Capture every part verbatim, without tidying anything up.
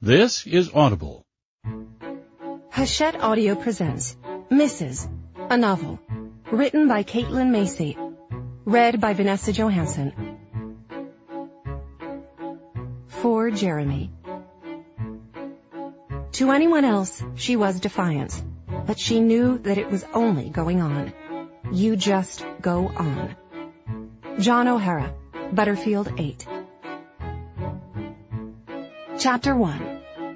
This is Audible. Hachette Audio presents Missus A Novel, written by Caitlin Macy, read by Vanessa Johansson. For Jeremy. To anyone else, she was defiance, but she knew that it was only going on. You just go on. John O'Hara, Butterfield eight. Chapter one.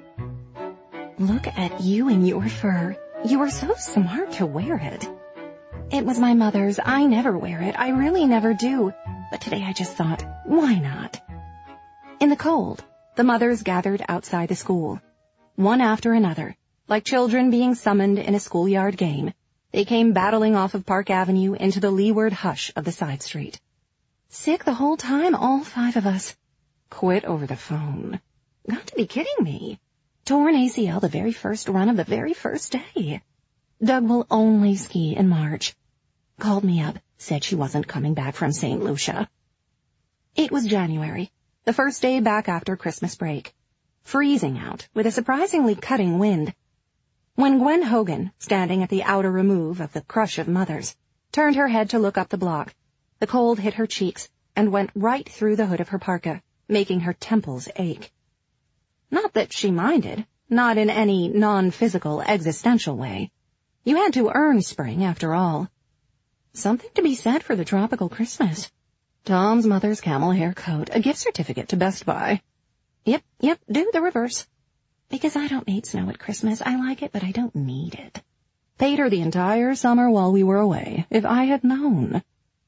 Look at you in your fur. You are so smart to wear it. It was my mother's. I never wear it. I really never do. But today I just thought, why not? In the cold, the mothers gathered outside the school. One after another, like children being summoned in a schoolyard game, they came battling off of Park Avenue into the leeward hush of the side street. Sick the whole time, all five of us. Quit over the phone. Got to be kidding me. Torn A C L the very first run of the very first day. Doug will only ski in March. Called me up, said she wasn't coming back from Saint Lucia. It was January, the first day back after Christmas break. Freezing out, with a surprisingly cutting wind. When Gwen Hogan, standing at the outer remove of the crush of mothers, turned her head to look up the block, the cold hit her cheeks and went right through the hood of her parka, making her temples ache. Not that she minded, not in any non-physical, existential way. You had to earn spring, after all. Something to be said for the tropical Christmas. Tom's mother's camel hair coat, a gift certificate to Best Buy. Yep, yep, do the reverse. Because I don't need snow at Christmas. I like it, but I don't need it. Paid her the entire summer while we were away, if I had known.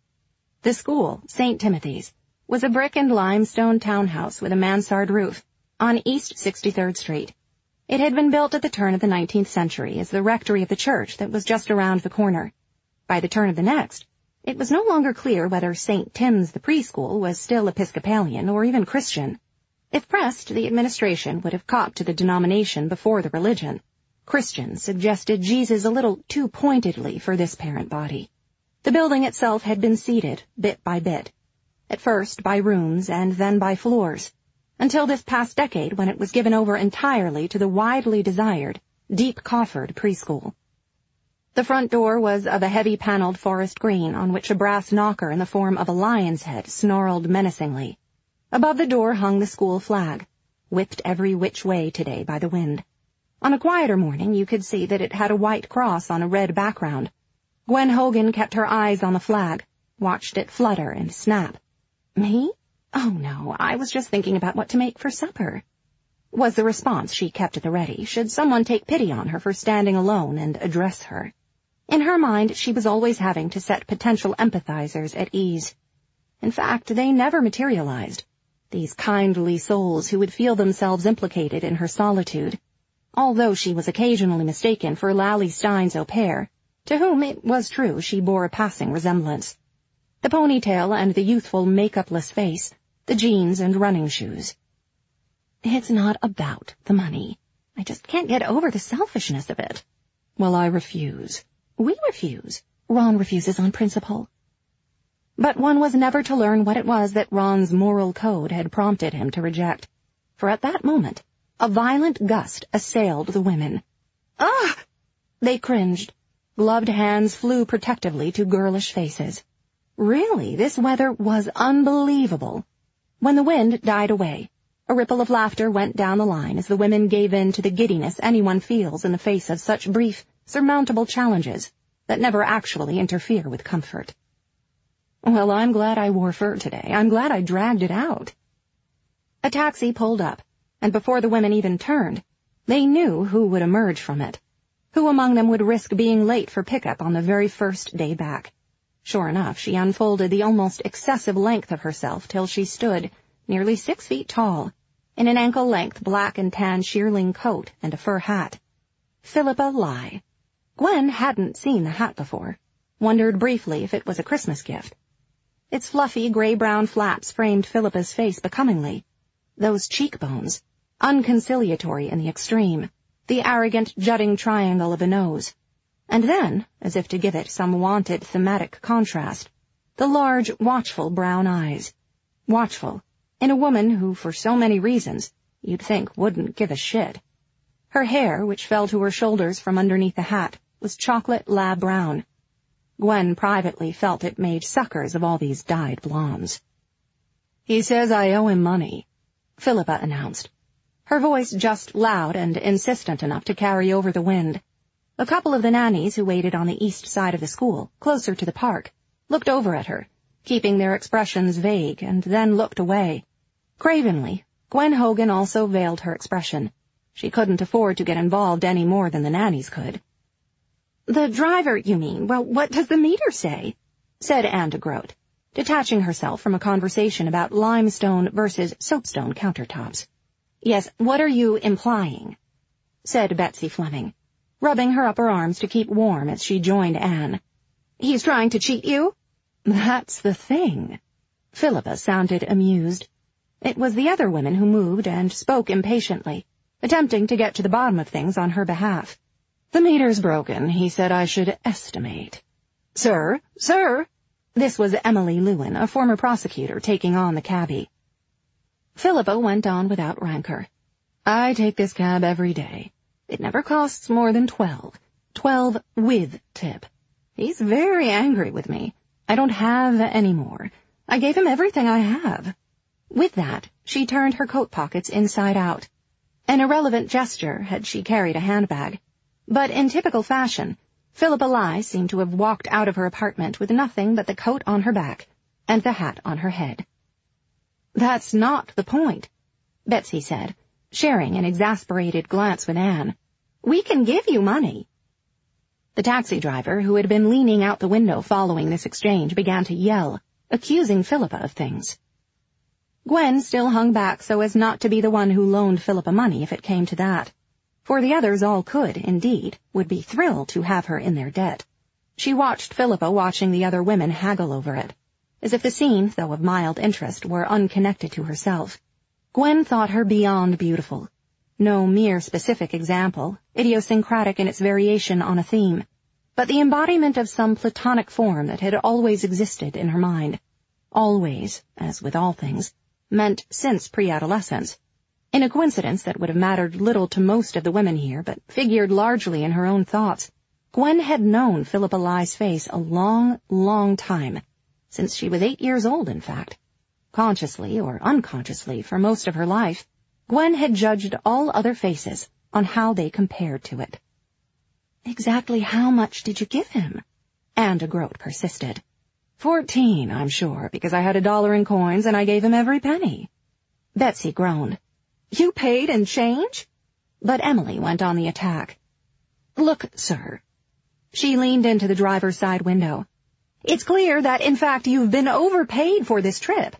The school, Saint Timothy's, was a brick and limestone townhouse with a mansard roof on East sixty-third Street. It had been built at the turn of the nineteenth century as the rectory of the church that was just around the corner. By the turn of the next, it was no longer clear whether Saint Tim's the preschool was still Episcopalian or even Christian. If pressed, the administration would have copped to the denomination before the religion. Christians suggested Jesus a little too pointedly for this parent body. The building itself had been seeded, bit by bit. At first by rooms and then by floors, until this past decade when it was given over entirely to the widely desired, deep-coffered preschool. The front door was of a heavy paneled forest green on which a brass knocker in the form of a lion's head snarled menacingly. Above the door hung the school flag, whipped every which way today by the wind. On a quieter morning you could see that it had a white cross on a red background. Gwen Hogan kept her eyes on the flag, watched it flutter and snap. Me? Oh, no, I was just thinking about what to make for supper, was the response she kept at the ready, should someone take pity on her for standing alone and address her. In her mind, she was always having to set potential empathizers at ease. In fact, they never materialized, these kindly souls who would feel themselves implicated in her solitude, although she was occasionally mistaken for Lally Stein's au pair, to whom, it was true, she bore a passing resemblance. The ponytail and the youthful makeupless face, the jeans and running shoes. It's not about the money. I just can't get over the selfishness of it. Well, I refuse. We refuse. Ron refuses on principle. But one was never to learn what it was that Ron's moral code had prompted him to reject. For at that moment, a violent gust assailed the women. Ah! They cringed. Gloved hands flew protectively to girlish faces. Really, this weather was unbelievable. When the wind died away, a ripple of laughter went down the line as the women gave in to the giddiness anyone feels in the face of such brief, surmountable challenges that never actually interfere with comfort. Well, I'm glad I wore fur today. I'm glad I dragged it out. A taxi pulled up, and before the women even turned, they knew who would emerge from it. Who among them would risk being late for pickup on the very first day back? Sure enough, she unfolded the almost excessive length of herself till she stood, nearly six feet tall, in an ankle-length black and tan shearling coat and a fur hat. Philippa Lai. Gwen hadn't seen the hat before, wondered briefly if it was a Christmas gift. Its fluffy gray-brown flaps framed Philippa's face becomingly. Those cheekbones, unconciliatory in the extreme, the arrogant jutting triangle of a nose. And then, as if to give it some wanted thematic contrast, the large, watchful brown eyes. Watchful, in a woman who, for so many reasons, you'd think wouldn't give a shit. Her hair, which fell to her shoulders from underneath the hat, was chocolate lab brown. Gwen privately felt it made suckers of all these dyed blondes. "He says I owe him money," Philippa announced, her voice just loud and insistent enough to carry over the wind. A couple of the nannies who waited on the east side of the school, closer to the park, looked over at her, keeping their expressions vague, and then looked away. Cravenly, Gwen Hogan also veiled her expression. She couldn't afford to get involved any more than the nannies could. "The driver, you mean? Well, what does the meter say?" said Anne de Groot, detaching herself from a conversation about limestone versus soapstone countertops. "Yes, what are you implying?" said Betsy Fleming, rubbing her upper arms to keep warm as she joined Anne. "He's trying to cheat you?" "That's the thing." Philippa sounded amused. It was the other women who moved and spoke impatiently, attempting to get to the bottom of things on her behalf. "The meter's broken. He said I should estimate." "Sir, sir!" This was Emily Lewin, a former prosecutor, taking on the cabbie. Philippa went on without rancor. "I take this cab every day. It never costs more than twelve. Twelve with tip. He's very angry with me. I don't have any more. I gave him everything I have." With that, she turned her coat pockets inside out. An irrelevant gesture had she carried a handbag. But in typical fashion, Philippa Lye seemed to have walked out of her apartment with nothing but the coat on her back and the hat on her head. "That's not the point," Betsy said, sharing an exasperated glance with Anne. "We can give you money." The taxi driver, who had been leaning out the window following this exchange, began to yell, accusing Philippa of things. Gwen still hung back so as not to be the one who loaned Philippa money if it came to that. For the others all could, indeed, would be thrilled to have her in their debt. She watched Philippa watching the other women haggle over it, as if the scene, though of mild interest, were unconnected to herself. Gwen thought her beyond beautiful. No mere specific example, idiosyncratic in its variation on a theme, but the embodiment of some platonic form that had always existed in her mind. Always, as with all things, meant since pre-adolescence, in a coincidence that would have mattered little to most of the women here, but figured largely in her own thoughts. Gwen had known Philippa Lye's face a long, long time, since she was eight years old, in fact. Consciously or unconsciously, for most of her life, Gwen had judged all other faces on how they compared to it. "Exactly how much did you give him?" Anne de Groot persisted. Fourteen, I'm sure, because I had a dollar in coins and I gave him every penny." Betsy groaned. "You paid in change?" But Emily went on the attack. "Look, sir." She leaned into the driver's side window. "It's clear that, in fact, you've been overpaid for this trip."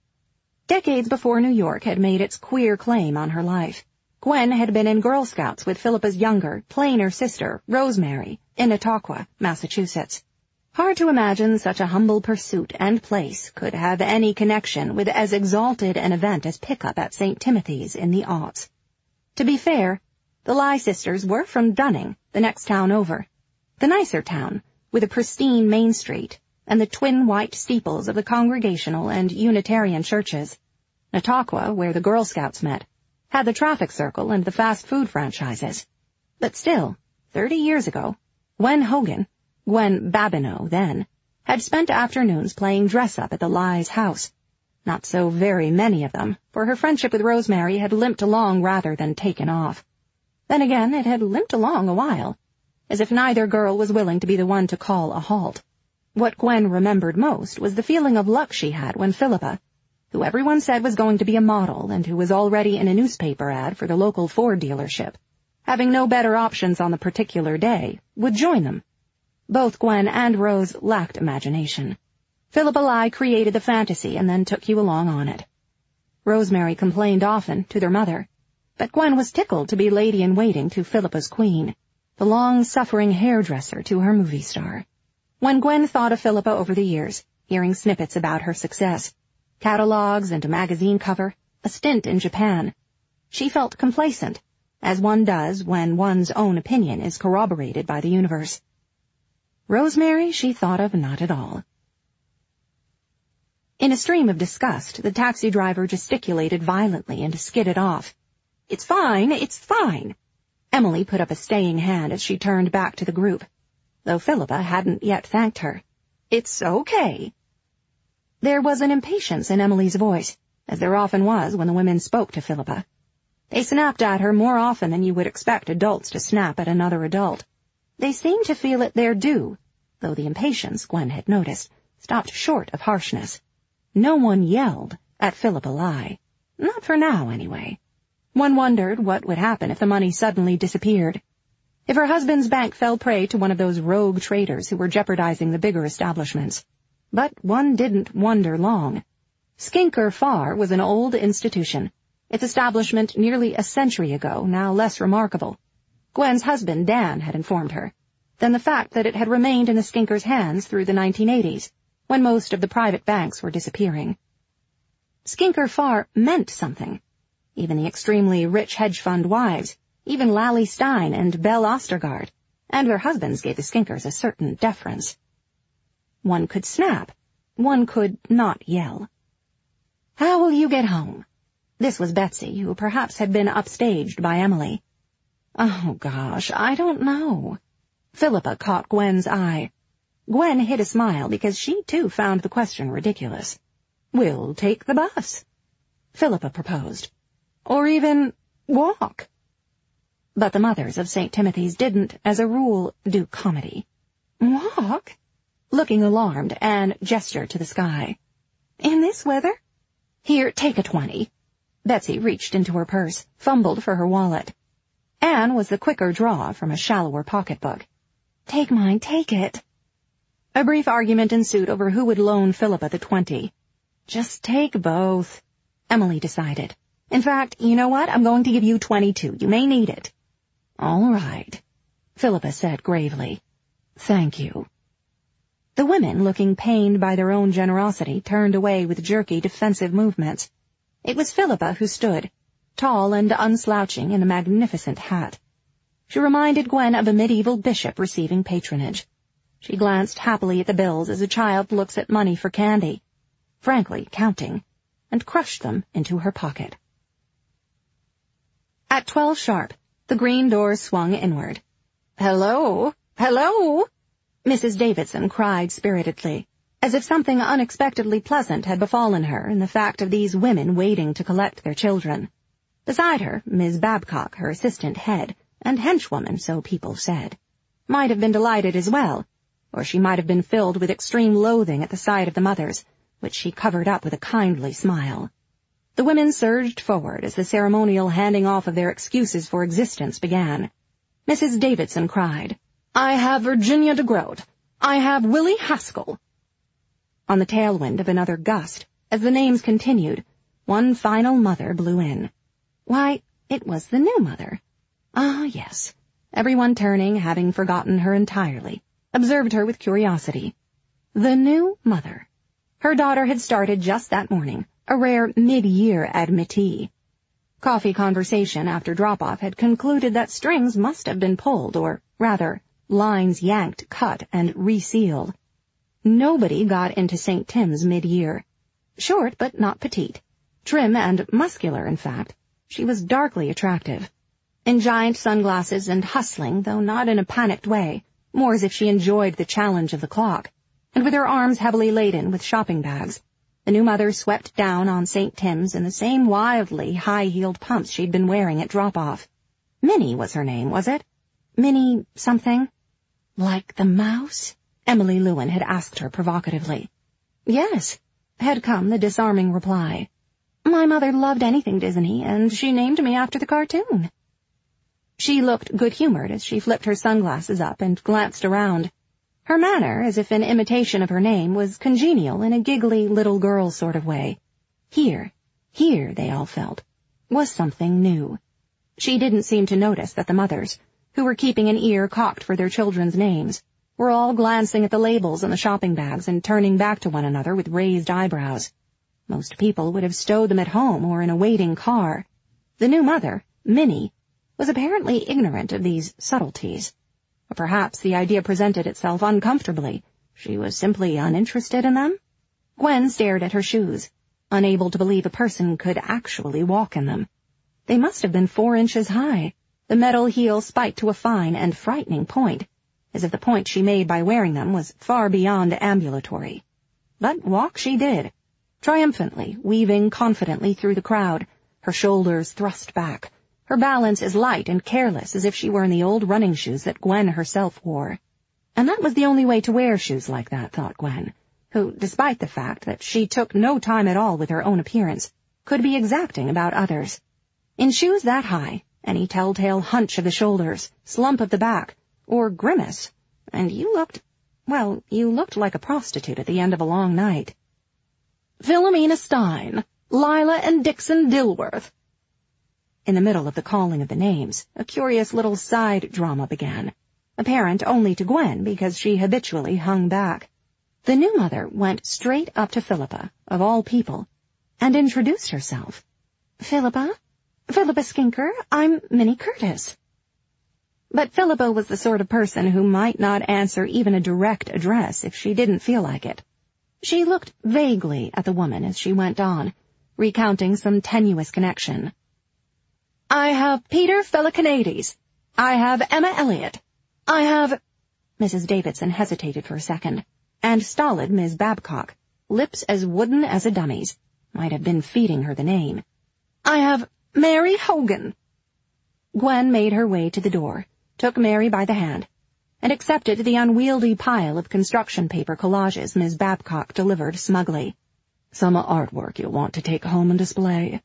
Decades before New York had made its queer claim on her life, Gwen had been in Girl Scouts with Philippa's younger, plainer sister, Rosemary, in Nautaqua, Massachusetts. Hard to imagine such a humble pursuit and place could have any connection with as exalted an event as pickup at Saint Timothy's in the aughts. To be fair, the Lye sisters were from Dunning, the next town over, the nicer town, with a pristine Main Street and the twin white steeples of the Congregational and Unitarian churches. Nautaqua, where the Girl Scouts met, had the traffic circle and the fast food franchises. But still, thirty years ago, Gwen Hogan, Gwen Babineau then, had spent afternoons playing dress-up at the Lye's house. Not so very many of them, for her friendship with Rosemary had limped along rather than taken off. Then again, it had limped along a while, as if neither girl was willing to be the one to call a halt. What Gwen remembered most was the feeling of luck she had when Philippa, who everyone said was going to be a model and who was already in a newspaper ad for the local Ford dealership, having no better options on the particular day, would join them. Both Gwen and Rose lacked imagination. Philippa Lye created the fantasy and then took you along on it. Rosemary complained often to their mother, but Gwen was tickled to be lady-in-waiting to Philippa's queen, the long-suffering hairdresser to her movie star. When Gwen thought of Philippa over the years, hearing snippets about her success, catalogs and a magazine cover, a stint in Japan, she felt complacent, as one does when one's own opinion is corroborated by the universe. Rosemary she thought of not at all. In a stream of disgust, the taxi driver gesticulated violently and skidded off, It's fine, it's fine. Emily put up a staying hand as she turned back to the group, though Philippa hadn't yet thanked her. It's okay. There was an impatience in Emily's voice, as there often was when the women spoke to Philippa. They snapped at her more often than you would expect adults to snap at another adult. They seemed to feel it their due, though the impatience, Gwen had noticed, stopped short of harshness. No one yelled at Philippa Lye. Not for now, anyway. One wondered what would happen if the money suddenly disappeared. If her husband's bank fell prey to one of those rogue traders who were jeopardizing the bigger establishments. But one didn't wonder long. Skinker Farr was an old institution, its establishment nearly a century ago, now less remarkable. Gwen's husband, Dan, had informed her, than the fact that it had remained in the Skinkers' hands through the nineteen eighties, when most of the private banks were disappearing. Skinker Farr meant something. Even the extremely rich hedge fund wives, even Lally Stein and Belle Ostergaard, and their husbands gave the Skinkers a certain deference. One could snap. One could not yell. How will you get home? This was Betsy, who perhaps had been upstaged by Emily. Oh, gosh, I don't know. Philippa caught Gwen's eye. Gwen hid a smile because she, too, found the question ridiculous. We'll take the bus, Philippa proposed. Or even walk. But the mothers of Saint Timothy's didn't, as a rule, do comedy. Walk? Looking alarmed, Anne gestured to the sky. In this weather? Here, take a twenty. Betsy reached into her purse, fumbled for her wallet. Anne was the quicker draw from a shallower pocketbook. Take mine, take it. A brief argument ensued over who would loan Philippa the twenty. Just take both, Emily decided. In fact, you know what? I'm going to give you twenty-two. You may need it. All right, Philippa said gravely. Thank you. The women, looking pained by their own generosity, turned away with jerky defensive movements. It was Philippa who stood, tall and unslouching in a magnificent hat. She reminded Gwen of a medieval bishop receiving patronage. She glanced happily at the bills as a child looks at money for candy, frankly counting, and crushed them into her pocket. At twelve sharp, the green doors swung inward. Hello, hello, Missus Davidson cried spiritedly, as if something unexpectedly pleasant had befallen her in the fact of these women waiting to collect their children. Beside her, Miss Babcock, her assistant head, and henchwoman, so people said, might have been delighted as well, or she might have been filled with extreme loathing at the sight of the mothers, which she covered up with a kindly smile. The women surged forward as the ceremonial handing off of their excuses for existence began. Missus Davidson cried, I have Virginia de Groat. I have Willie Haskell. On the tailwind of another gust, as the names continued, one final mother blew in. Why, it was the new mother. Ah, yes. Everyone turning, having forgotten her entirely, observed her with curiosity. The new mother. Her daughter had started just that morning, a rare mid-year admittee. Coffee conversation after drop-off had concluded that strings must have been pulled, or, rather, lines yanked, cut, and resealed. Nobody got into Saint Tim's mid-year. Short, but not petite. Trim and muscular, in fact. She was darkly attractive. In giant sunglasses and hustling, though not in a panicked way, more as if she enjoyed the challenge of the clock, and with her arms heavily laden with shopping bags, the new mother swept down on Saint Tim's in the same wildly high-heeled pumps she'd been wearing at drop-off. Minnie was her name, was it? Minnie something? Like the mouse? Emily Lewin had asked her provocatively. Yes, had come the disarming reply. My mother loved anything Disney, and she named me after the cartoon. She looked good-humored as she flipped her sunglasses up and glanced around. Her manner, as if in imitation of her name, was congenial in a giggly little girl sort of way. Here, here, they all felt, was something new. She didn't seem to notice that the mothers, who were keeping an ear cocked for their children's names, were all glancing at the labels on the shopping bags and turning back to one another with raised eyebrows. Most people would have stowed them at home or in a waiting car. The new mother, Minnie, was apparently ignorant of these subtleties. Or perhaps the idea presented itself uncomfortably. She was simply uninterested in them? Gwen stared at her shoes, unable to believe a person could actually walk in them. They must have been four inches high, the metal heel spiked to a fine and frightening point, as if the point she made by wearing them was far beyond ambulatory. But walk she did, triumphantly, weaving confidently through the crowd, her shoulders thrust back, her balance as light and careless as if she were in the old running shoes that Gwen herself wore. And that was the only way to wear shoes like that, thought Gwen, who, despite the fact that she took no time at all with her own appearance, could be exacting about others. In shoes that high, any telltale hunch of the shoulders, slump of the back, or grimace, and you looked, well, you looked like a prostitute at the end of a long night. Philomena Stein, Lila and Dixon Dilworth. In the middle of the calling of the names, a curious little side drama began, apparent only to Gwen because she habitually hung back. The new mother went straight up to Philippa, of all people, and introduced herself. Philippa? Philippa Skinker, I'm Minnie Curtis. But Philippa was the sort of person who might not answer even a direct address if she didn't feel like it. She looked vaguely at the woman as she went on, recounting some tenuous connection. I have Peter Pelicanades. I have Emma Elliott. I have... Missus Davidson hesitated for a second, and stolid Miss Babcock, lips as wooden as a dummy's, might have been feeding her the name. I have Mary Hogan. Gwen made her way to the door, took Mary by the hand, and accepted the unwieldy pile of construction paper collages Miss Babcock delivered smugly. Some artwork you'll want to take home and display.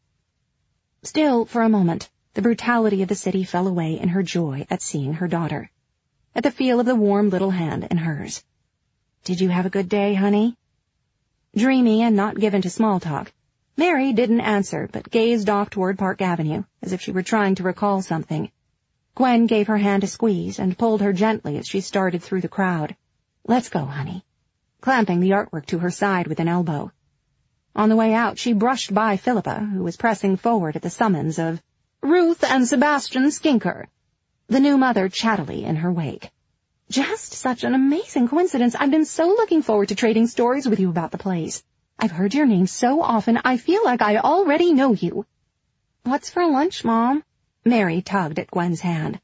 Still, for a moment, the brutality of the city fell away in her joy at seeing her daughter, at the feel of the warm little hand in hers. Did you have a good day, honey? Dreamy and not given to small talk, Mary didn't answer but gazed off toward Park Avenue as if she were trying to recall something. Gwen gave her hand a squeeze and pulled her gently as she started through the crowd. Let's go, honey, clamping the artwork to her side with an elbow. On the way out, she brushed by Philippa, who was pressing forward at the summons of Ruth and Sebastian Skinker, the new mother chattily in her wake. Just such an amazing coincidence. I've been so looking forward to trading stories with you about the place. I've heard your name so often, I feel like I already know you. What's for lunch, Mom? Mary tugged at Gwen's hand.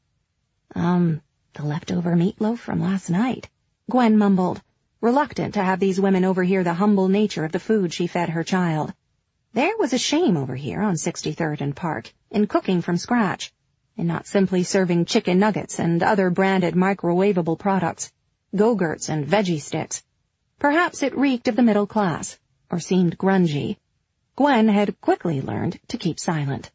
Um, the leftover meatloaf from last night, Gwen mumbled, reluctant to have these women overhear the humble nature of the food she fed her child. There was a shame over here on sixty-third and Park in cooking from scratch, in not simply serving chicken nuggets and other branded microwavable products, Go-Gurts and veggie sticks. Perhaps it reeked of the middle class, or seemed grungy. Gwen had quickly learned to keep silent.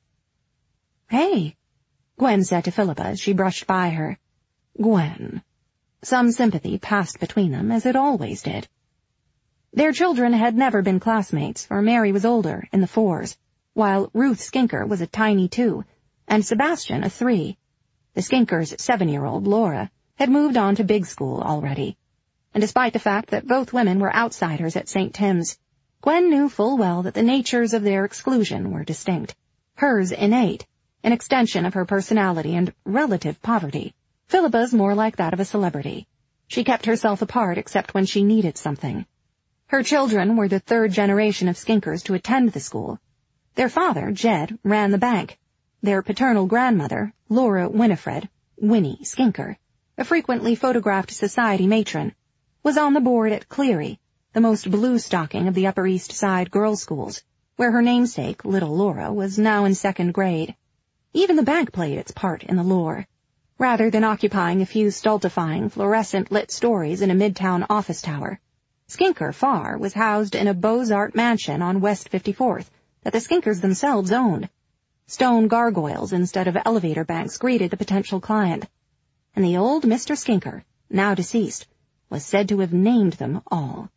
Hey, Gwen said to Philippa as she brushed by her. Gwen. Some sympathy passed between them, as it always did. Their children had never been classmates, for Mary was older, in the fours, while Ruth Skinker was a tiny two, and Sebastian a three. The Skinkers' seven-year-old, Laura, had moved on to big school already, and despite the fact that both women were outsiders at Saint Tim's, Gwen knew full well that the natures of their exclusion were distinct. Hers innate, an extension of her personality and relative poverty. Philippa's more like that of a celebrity. She kept herself apart except when she needed something. Her children were the third generation of Skinkers to attend the school. Their father, Jed, ran the bank. Their paternal grandmother, Laura Winifred, Winnie Skinker, a frequently photographed society matron, was on the board at Cleary, the most blue-stocking of the Upper East Side girls' schools, where her namesake, little Laura, was now in second grade. Even the bank played its part in the lore. Rather than occupying a few stultifying, fluorescent-lit stories in a midtown office tower, Skinker Farr was housed in a Beaux-Arts mansion on West fifty-fourth that the Skinkers themselves owned. Stone gargoyles instead of elevator banks greeted the potential client, and the old Mister Skinker, now deceased, was said to have named them all.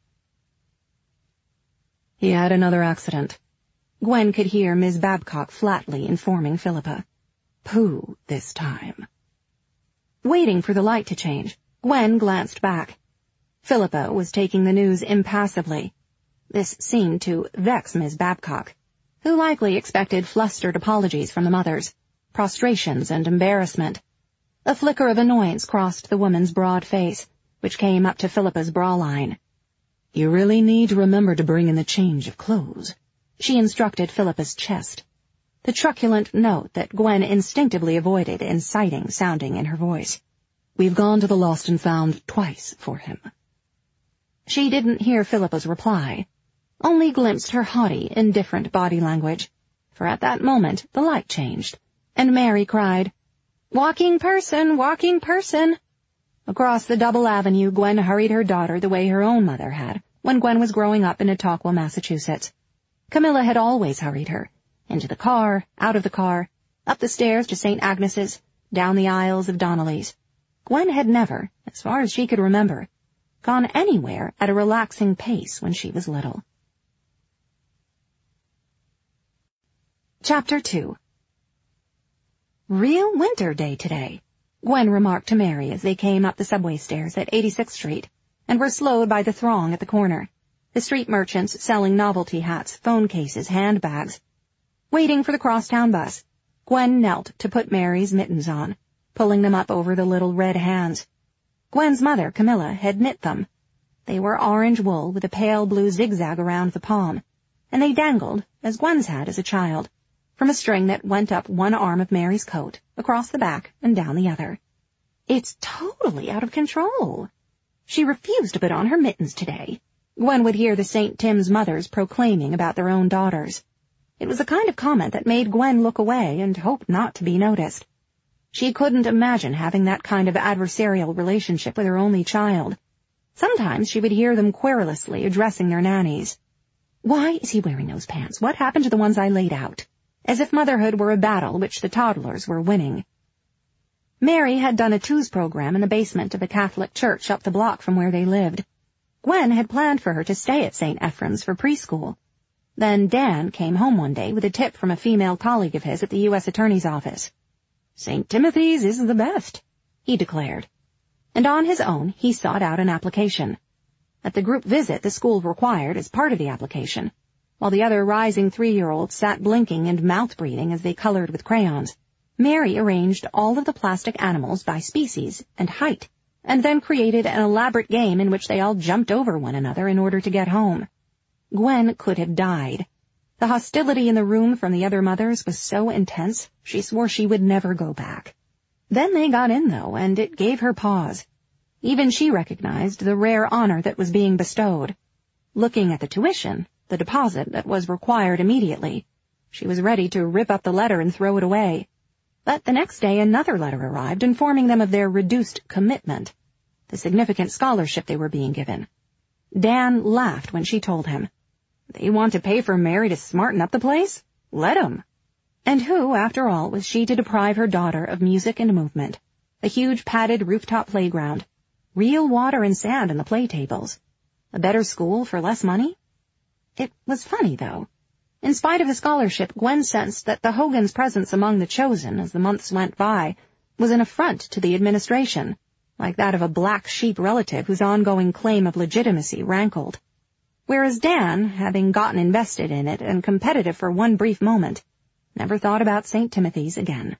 He had another accident. Gwen could hear Miss Babcock flatly informing Philippa. Pooh, this time. Waiting for the light to change, Gwen glanced back. Philippa was taking the news impassively. This seemed to vex Miss Babcock, who likely expected flustered apologies from the mothers, prostrations and embarrassment. A flicker of annoyance crossed the woman's broad face, which came up to Philippa's bra line. You really need to remember to bring in the change of clothes, she instructed Philippa's chest. the truculent note that Gwen instinctively avoided inciting sounding in her voice. "We've gone to the Lost and Found twice for him." She didn't hear Philippa's reply, only glimpsed her haughty, indifferent body language, for at that moment the light changed, and Mary cried, "Walking person, walking person!" Across the double avenue, Gwen hurried her daughter the way her own mother had, when Gwen was growing up in Etowah, Massachusetts. Camilla had always hurried her, into the car, out of the car, up the stairs to Saint Agnes's, down the aisles of Donnelly's. Gwen had never, as far as she could remember, gone anywhere at a relaxing pace when she was little. Chapter two. "Real winter day today," Gwen remarked to Mary as they came up the subway stairs at eighty-sixth Street and were slowed by the throng at the corner, the street merchants selling novelty hats, phone cases, handbags. Waiting for the crosstown bus, Gwen knelt to put Mary's mittens on, pulling them up over the little red hands. Gwen's mother, Camilla, had knit them. They were orange wool with a pale blue zigzag around the palm, and they dangled, as Gwen's had as a child, from a string that went up one arm of Mary's coat, across the back, and down the other. "It's totally out of control. She refused to put on her mittens today," Gwen would hear the Saint Tim's mothers proclaiming about their own daughters. It was the kind of comment that made Gwen look away and hope not to be noticed. She couldn't imagine having that kind of adversarial relationship with her only child. Sometimes she would hear them querulously addressing their nannies. "Why is he wearing those pants? What happened to the ones I laid out?" As if motherhood were a battle which the toddlers were winning. Mary had done a twos program in the basement of a Catholic church up the block from where they lived. Gwen had planned for her to stay at Saint Ephraim's for preschool. Then Dan came home one day with a tip from a female colleague of his at the U S Attorney's office. "Saint Timothy's is the best," he declared. And on his own, he sought out an application. At the group visit the school required as part of the application, while the other rising three-year-olds sat blinking and mouth-breathing as they colored with crayons, Mary arranged all of the plastic animals by species and height, and then created an elaborate game in which they all jumped over one another in order to get home. Gwen could have died. The hostility in the room from the other mothers was so intense, she swore she would never go back. Then they got in, though, and it gave her pause. Even she recognized the rare honor that was being bestowed. Looking at the tuition, the deposit that was required immediately, she was ready to rip up the letter and throw it away. But the next day another letter arrived informing them of their reduced commitment, the significant scholarship they were being given. Dan laughed when she told him. They want to pay for Mary to smarten up the place? Let 'em. And who, after all, was she to deprive her daughter of music and movement, a huge padded rooftop playground, real water and sand in the play tables, a better school for less money? It was funny, though. In spite of the scholarship, Gwen sensed that the Hogans' presence among the chosen as the months went by was an affront to the administration, like that of a black sheep relative whose ongoing claim of legitimacy rankled. Whereas Dan, having gotten invested in it and competitive for one brief moment, never thought about Saint Timothy's again.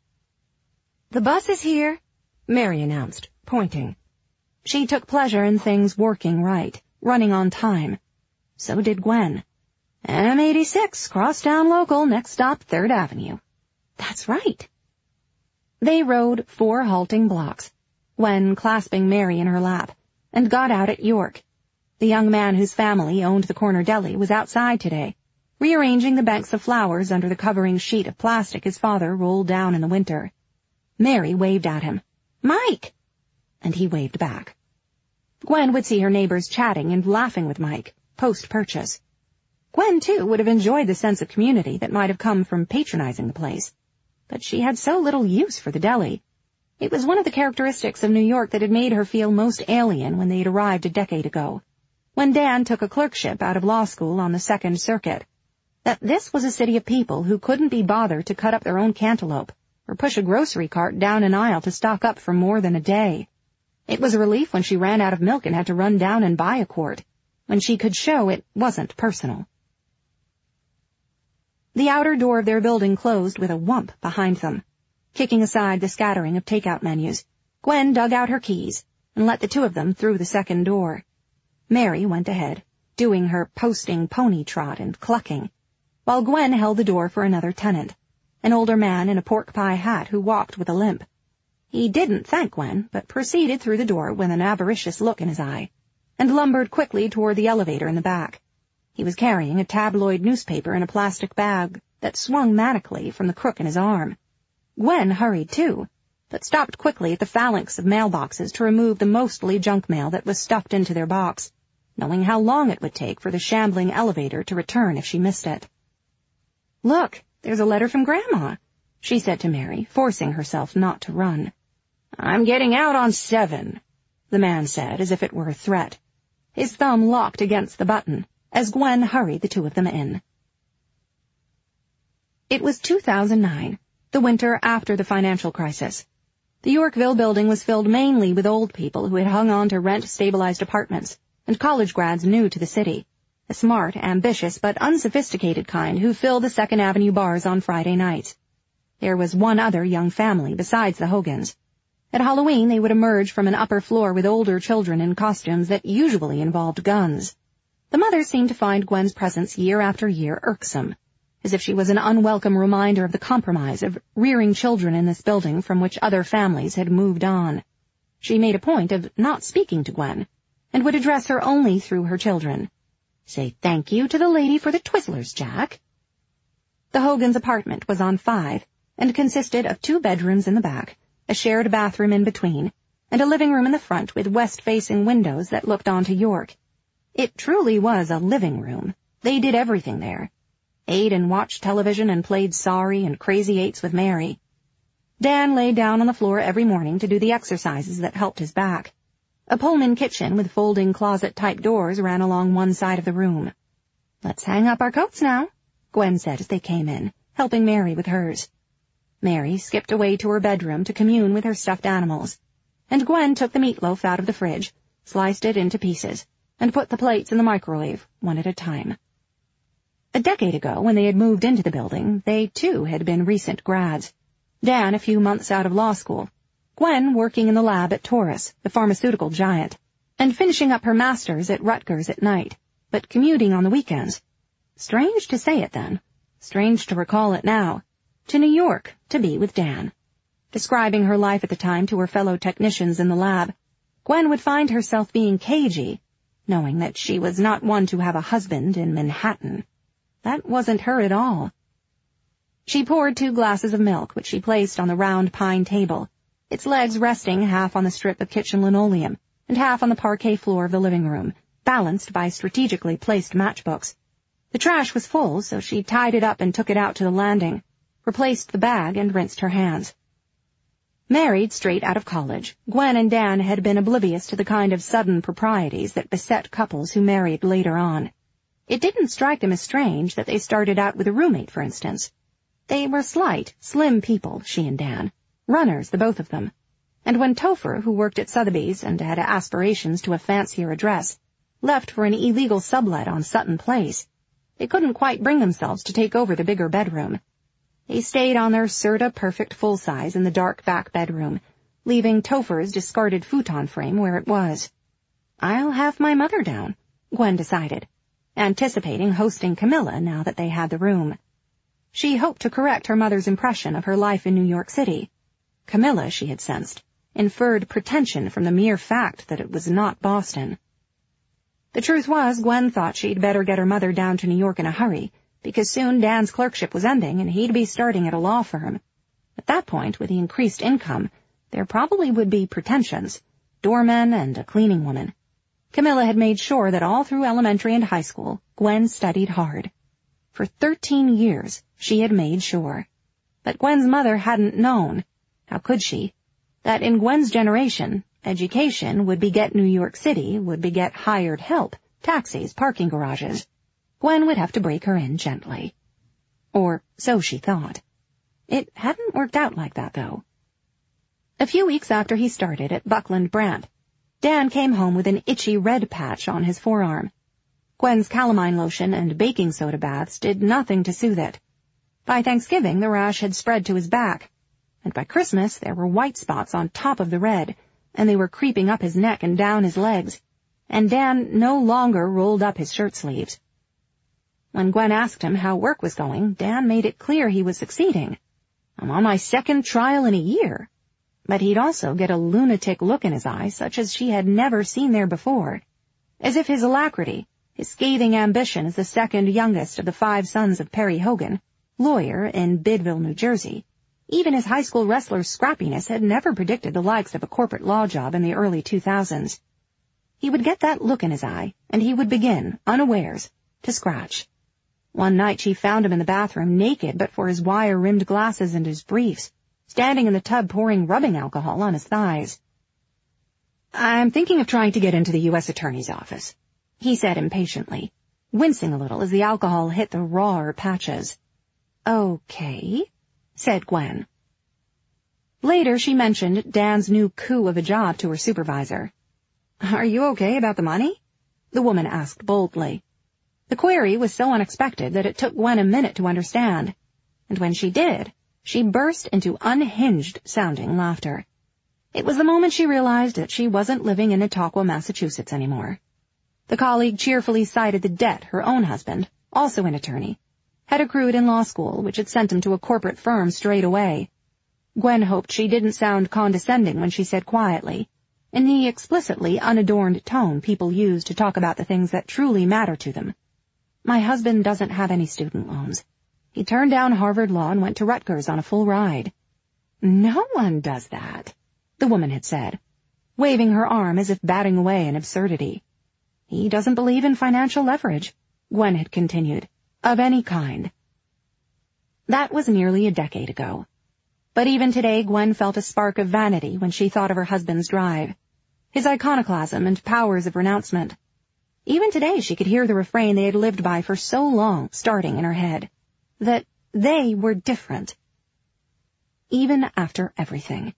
"The bus is here," Mary announced, pointing. She took pleasure in things working right, running on time. So did Gwen. M eighty-six, crosstown local, next stop, Third Avenue. That's right. They rode four halting blocks, Gwen clasping Mary in her lap, and got out at York. The young man whose family owned the corner deli was outside today, rearranging the banks of flowers under the covering sheet of plastic his father rolled down in the winter. Mary waved at him. "Mike!" And he waved back. Gwen would see her neighbors chatting and laughing with Mike, post-purchase. Gwen, too, would have enjoyed the sense of community that might have come from patronizing the place. But she had so little use for the deli. It was one of the characteristics of New York that had made her feel most alien when they had arrived a decade ago, when Dan took a clerkship out of law school on the Second Circuit, that this was a city of people who couldn't be bothered to cut up their own cantaloupe or push a grocery cart down an aisle to stock up for more than a day. It was a relief when she ran out of milk and had to run down and buy a quart, when she could show it wasn't personal. The outer door of their building closed with a whump behind them. Kicking aside the scattering of takeout menus, Gwen dug out her keys and let the two of them through the second door. Mary went ahead, doing her posting pony trot and clucking, while Gwen held the door for another tenant. an older man in a pork pie hat who walked with a limp. He didn't thank Gwen, but proceeded through the door with an avaricious look in his eye, and lumbered quickly toward the elevator in the back. He was carrying a tabloid newspaper in a plastic bag that swung manically from the crook in his arm. Gwen hurried too, but stopped quickly at the phalanx of mailboxes to remove the mostly junk mail that was stuffed into their box, knowing how long it would take for the shambling elevator to return if she missed it. "Look, there's a letter from Grandma," she said to Mary, forcing herself not to run. "I'm getting out on seven," the man said, as if it were a threat. His thumb locked against the button as Gwen hurried the two of them in. It was two thousand nine, the winter after the financial crisis. The Yorkville building was filled mainly with old people who had hung on to rent-stabilized apartments, and college grads new to the city, a smart, ambitious, but unsophisticated kind who filled the Second Avenue bars on Friday nights. There was one other young family besides the Hogans. At Halloween, they would emerge from an upper floor with older children in costumes that usually involved guns. The mother seemed to find Gwen's presence year after year irksome, as if she was an unwelcome reminder of the compromise of rearing children in this building from which other families had moved on. She made a point of not speaking to Gwen, and would address her only through her children. "Say thank you to the lady for the Twizzlers, Jack." The Hogan's apartment was on five, and consisted of two bedrooms in the back, a shared bathroom in between, and a living room in the front with west-facing windows that looked onto York. It truly was a living room. They did everything there. Ate and watched television and played Sorry and Crazy Eights with Mary. Dan lay down on the floor every morning to do the exercises that helped his back. A Pullman kitchen with folding closet-type doors ran along one side of the room. "Let's hang up our coats now," Gwen said as they came in, helping Mary with hers. Mary skipped away to her bedroom to commune with her stuffed animals, and Gwen took the meatloaf out of the fridge, sliced it into pieces, and put the plates in the microwave, one at a time. A decade ago, when they had moved into the building, they, too, had been recent grads. Dan a few months out of law school, Gwen working in the lab at Taurus, the pharmaceutical giant, and finishing up her master's at Rutgers at night, but commuting on the weekends. Strange to say it then, strange to recall it now, to New York to be with Dan. Describing her life at the time to her fellow technicians in the lab, Gwen would find herself being cagey, knowing that she was not one to have a husband in Manhattan. That wasn't her at all. She poured two glasses of milk, which she placed on the round pine table, its legs resting half on the strip of kitchen linoleum and half on the parquet floor of the living room, balanced by strategically placed matchbooks. The trash was full, so she tied it up and took it out to the landing, replaced the bag, and rinsed her hands. Married straight out of college, Gwen and Dan had been oblivious to the kind of sudden proprieties that beset couples who married later on. It didn't strike them as strange that they started out with a roommate, for instance. They were slight, slim people, she and Dan, runners, the both of them. And when Topher, who worked at Sotheby's and had aspirations to a fancier address, left for an illegal sublet on Sutton Place, they couldn't quite bring themselves to take over the bigger bedroom. They stayed on their Serta-perfect full-size in the dark back bedroom, leaving Topher's discarded futon frame where it was. "I'll have my mother down," Gwen decided, anticipating hosting Camilla now that they had the room. She hoped to correct her mother's impression of her life in New York City. Camilla, she had sensed, inferred pretension from the mere fact that it was not Boston. The truth was, Gwen thought she'd better get her mother down to New York in a hurry, because soon Dan's clerkship was ending and he'd be starting at a law firm. At that point, with the increased income, there probably would be pretensions, doormen and a cleaning woman. Camilla had made sure that all through elementary and high school, Gwen studied hard. For thirteen years, she had made sure. But Gwen's mother hadn't known, how could she, that in Gwen's generation, education would beget New York City, would beget hired help, taxis, parking garages. Gwen would have to break her in gently. Or so she thought. It hadn't worked out like that, though. A few weeks after he started at Buckland Brant, Dan came home with an itchy red patch on his forearm. Gwen's calamine lotion and baking soda baths did nothing to soothe it. By Thanksgiving, the rash had spread to his back, and by Christmas there were white spots on top of the red, and they were creeping up his neck and down his legs, and Dan no longer rolled up his shirt sleeves. When Gwen asked him how work was going, Dan made it clear he was succeeding. I'm on my second trial in a year. But he'd also get a lunatic look in his eyes, such as she had never seen there before, as if his alacrity, his scathing ambition as the second youngest of the five sons of Perry Hogan, lawyer in Bidville, New Jersey, even his high school wrestler's scrappiness had never predicted the likes of a corporate law job in the early two thousands. He would get that look in his eye, and he would begin, unawares, to scratch. One night she found him in the bathroom, naked but for his wire-rimmed glasses and his briefs, standing in the tub pouring rubbing alcohol on his thighs. I'm thinking of trying to get into the U S Attorney's office, he said impatiently, wincing a little as the alcohol hit the rawer patches. Okay, said Gwen. Later she mentioned Dan's new coup of a job to her supervisor. Are you okay about the money? The woman asked boldly. The query was so unexpected that it took Gwen a minute to understand, and when she did, she burst into unhinged-sounding laughter. It was the moment she realized that she wasn't living in Nautaqua, Massachusetts anymore. The colleague cheerfully cited the debt her own husband, also an attorney, had accrued in law school, which had sent him to a corporate firm straight away. Gwen hoped she didn't sound condescending when she said quietly, in the explicitly unadorned tone people use to talk about the things that truly matter to them, My husband doesn't have any student loans. He turned down Harvard Law and went to Rutgers on a full ride. No one does that, the woman had said, waving her arm as if batting away an absurdity. He doesn't believe in financial leverage, Gwen had continued, of any kind. That was nearly a decade ago. But even today Gwen felt a spark of vanity when she thought of her husband's drive, his iconoclasm and powers of renouncement. Even today she could hear the refrain they had lived by for so long starting in her head, that they were different. Even after everything.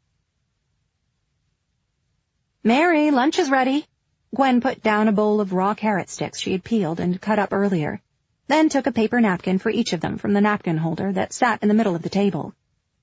Mary, lunch is ready. Gwen put down a bowl of raw carrot sticks she had peeled and cut up earlier, then took a paper napkin for each of them from the napkin holder that sat in the middle of the table.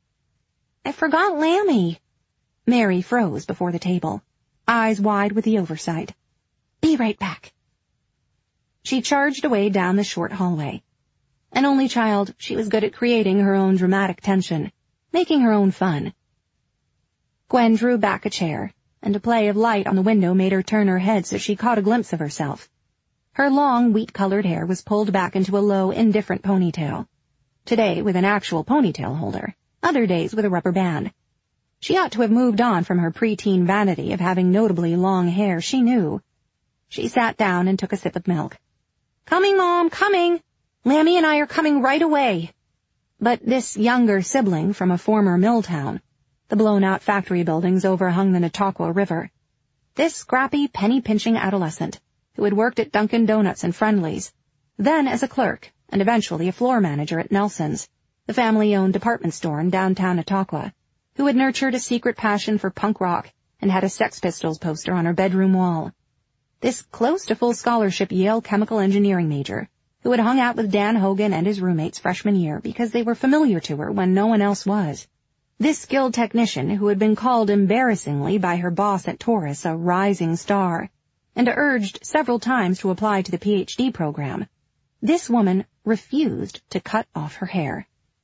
I forgot Lammy. Mary froze before the table, eyes wide with the oversight. Be right back. She charged away down the short hallway. An only child, she was good at creating her own dramatic tension, making her own fun. Gwen drew back a chair, and a play of light on the window made her turn her head so she caught a glimpse of herself. Her long, wheat-colored hair was pulled back into a low, indifferent ponytail. Today with an actual ponytail holder, other days with a rubber band. She ought to have moved on from her preteen vanity of having notably long hair, she knew. She sat down and took a sip of milk. Coming, Mom, coming! Lammy and I are coming right away. But this younger sibling from a former mill town, the blown-out factory buildings overhung the Nautaqua River, this scrappy, penny-pinching adolescent who had worked at Dunkin' Donuts and Friendly's, then as a clerk and eventually a floor manager at Nelson's, the family-owned department store in downtown Nautaqua, who had nurtured a secret passion for punk rock and had a Sex Pistols poster on her bedroom wall. This close-to-full scholarship Yale chemical engineering major, who had hung out with Dan Hogan and his roommates freshman year because they were familiar to her when no one else was. This skilled technician who had been called embarrassingly by her boss at Taurus a rising star, and urged several times to apply to the P H D program. This woman refused to cut off her hair.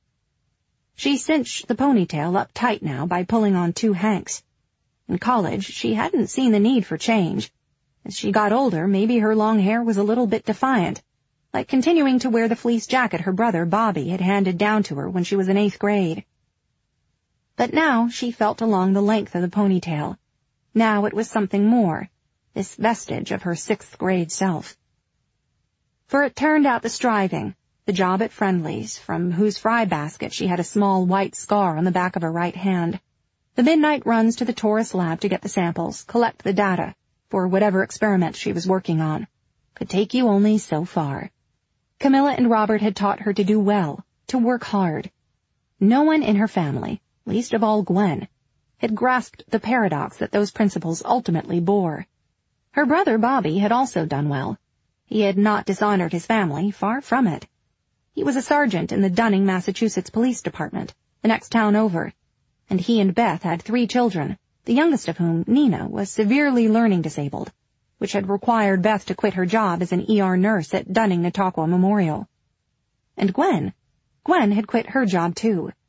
She cinched the ponytail up tight now by pulling on two hanks. In college, she hadn't seen the need for change. As she got older, maybe her long hair was a little bit defiant, like continuing to wear the fleece jacket her brother Bobby had handed down to her when she was in eighth grade. But now she felt along the length of the ponytail. Now it was something more, this vestige of her sixth grade self. For it turned out the striving, the job at Friendly's, from whose fry basket she had a small white scar on the back of her right hand, the midnight runs to the Taurus lab to get the samples, collect the data, for whatever experiment she was working on, could take you only so far. Camilla and Robert had taught her to do well, to work hard. No one in her family, least of all Gwen, had grasped the paradox that those principles ultimately bore. Her brother Bobby had also done well. He had not dishonored his family, far from it. He was a sergeant in the Dunning, Massachusetts Police Department, the next town over, and he and Beth had three children, the youngest of whom, Nina, was severely learning disabled, which had required Beth to quit her job as an E R nurse at Dunning Nautaqua Memorial. And Gwen, Gwen had quit her job too.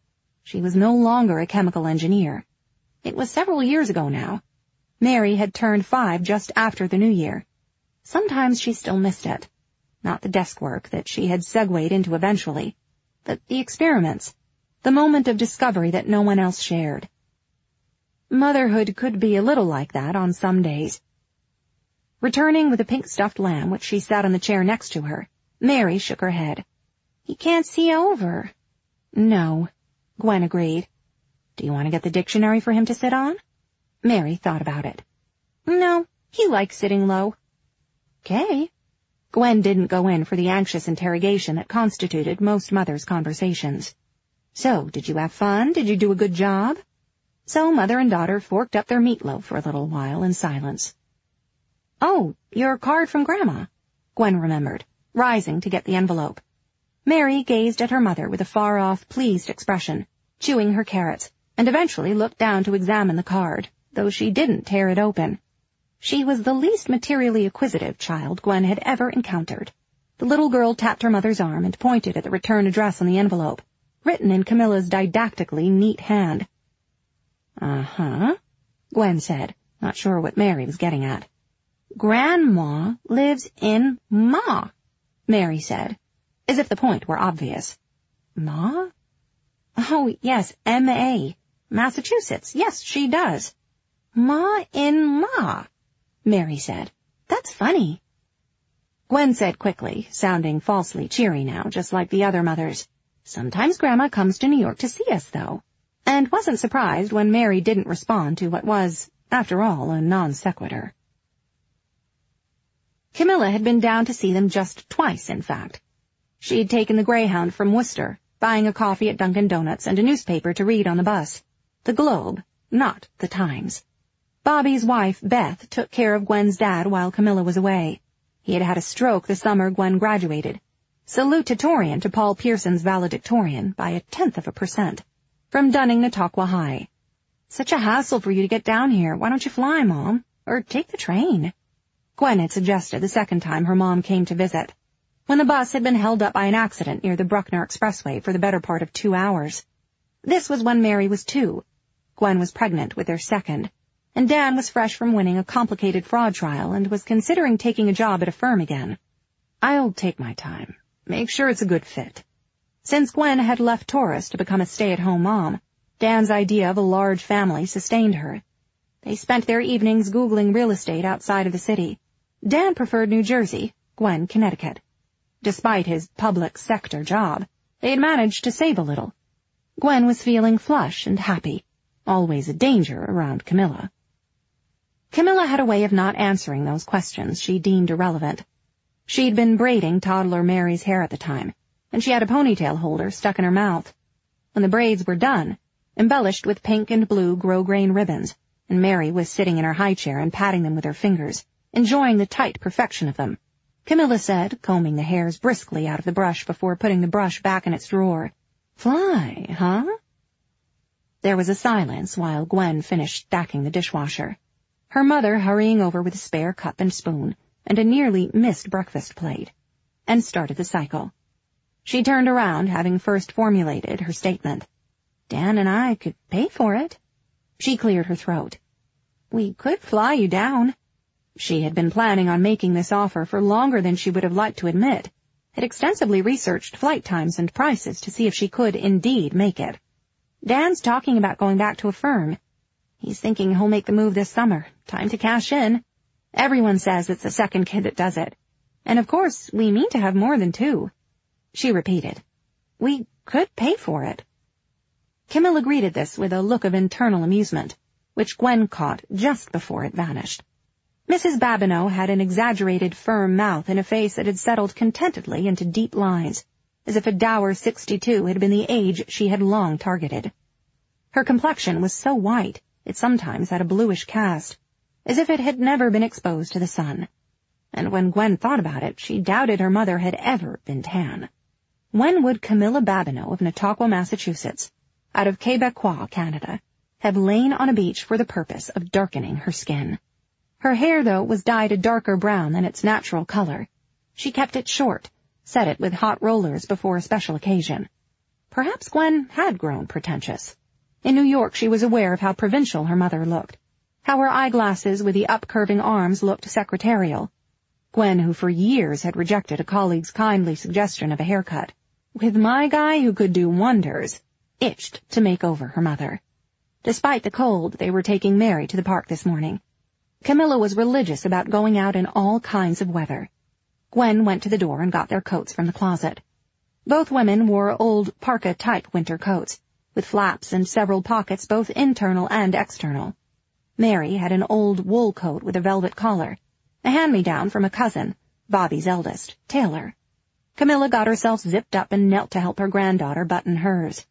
She was no longer a chemical engineer. It was several years ago now. Mary had turned five just after the new year. Sometimes she still missed it. Not the desk work that she had segued into eventually, but the experiments, the moment of discovery that no one else shared. Motherhood could be a little like that on some days. Returning with a pink stuffed lamb which she sat on the chair next to her, Mary shook her head. "He can't see over." "No," Gwen agreed. "Do you want to get the dictionary for him to sit on?" Mary thought about it. "No, he likes sitting low." "Okay." Gwen didn't go in for the anxious interrogation that constituted most mothers' conversations. "So, did you have fun? Did you do a good job?" So mother and daughter forked up their meatloaf for a little while in silence. "Oh, your card from Grandma," Gwen remembered, rising to get the envelope. Mary gazed at her mother with a far-off, pleased expression, chewing her carrots, and eventually looked down to examine the card, though she didn't tear it open. She was the least materially acquisitive child Gwen had ever encountered. The little girl tapped her mother's arm and pointed at the return address on the envelope, written in Camilla's didactically neat hand. "Uh-huh," Gwen said, not sure what Mary was getting at. "Grandma lives in Ma," Mary said, as if the point were obvious. "Ma?" "Oh, yes, M A Massachusetts. Yes, she does." "Ma in Ma," Mary said. "That's funny." Gwen said quickly, sounding falsely cheery now, just like the other mothers. "Sometimes Grandma comes to New York to see us, though," and wasn't surprised when Mary didn't respond to what was, after all, a non sequitur. Camilla had been down to see them just twice, in fact. She had taken the Greyhound from Worcester, buying a coffee at Dunkin' Donuts and a newspaper to read on the bus. The Globe, not the Times. Bobby's wife, Beth, took care of Gwen's dad while Camilla was away. He had had a stroke the summer Gwen graduated. Salutatorian to Paul Pearson's valedictorian by a tenth of a percent. From Dunning-Nautaqua High. "Such a hassle for you to get down here. Why don't you fly, Mom? Or take the train?" Gwen had suggested the second time her mom came to visit, when the bus had been held up by an accident near the Bruckner Expressway for the better part of two hours. This was when Mary was two. Gwen was pregnant with their second, and Dan was fresh from winning a complicated fraud trial and was considering taking a job at a firm again. "I'll take my time. Make sure it's a good fit." Since Gwen had left Taurus to become a stay-at-home mom, Dan's idea of a large family sustained her. They spent their evenings Googling real estate outside of the city. Dan preferred New Jersey, Gwen Connecticut. Despite his public sector job, they had managed to save a little. Gwen was feeling flush and happy, always a danger around Camilla. Camilla had a way of not answering those questions she deemed irrelevant. She'd been braiding toddler Mary's hair at the time, and she had a ponytail holder stuck in her mouth. When the braids were done, embellished with pink and blue grosgrain ribbons, and Mary was sitting in her high chair and patting them with her fingers, enjoying the tight perfection of them, Camilla said, combing the hairs briskly out of the brush before putting the brush back in its drawer, "Fly, huh?" There was a silence while Gwen finished stacking the dishwasher, her mother hurrying over with a spare cup and spoon and a nearly missed breakfast plate, and started the cycle. She turned around, having first formulated her statement. "Dan and I could pay for it." She cleared her throat. "We could fly you down." She had been planning on making this offer for longer than she would have liked to admit, had extensively researched flight times and prices to see if she could indeed make it. "Dan's talking about going back to a firm. He's thinking he'll make the move this summer. Time to cash in. Everyone says it's the second kid that does it. And of course, we mean to have more than two." She repeated, "We could pay for it." Camilla greeted this with a look of internal amusement, which Gwen caught just before it vanished. Missus Babineau had an exaggerated firm mouth and a face that had settled contentedly into deep lines, as if a dour sixty-two had been the age she had long targeted. Her complexion was so white it sometimes had a bluish cast, as if it had never been exposed to the sun. And when Gwen thought about it, she doubted her mother had ever been tan. When would Camilla Babineau of Nautaqua, Massachusetts, out of Quebecois, Canada, have lain on a beach for the purpose of darkening her skin? Her hair, though, was dyed a darker brown than its natural color. She kept it short, set it with hot rollers before a special occasion. Perhaps Gwen had grown pretentious. In New York she was aware of how provincial her mother looked, how her eyeglasses with the up-curving arms looked secretarial. Gwen, who for years had rejected a colleague's kindly suggestion of a haircut, with my guy who could do wonders, itched to make over her mother. Despite the cold, they were taking Mary to the park this morning. Camilla was religious about going out in all kinds of weather. Gwen went to the door and got their coats from the closet. Both women wore old parka-type winter coats, with flaps and several pockets both internal and external. Mary had an old wool coat with a velvet collar, a hand-me-down from a cousin, Bobby's eldest, Taylor. Camilla got herself zipped up and knelt to help her granddaughter button hers.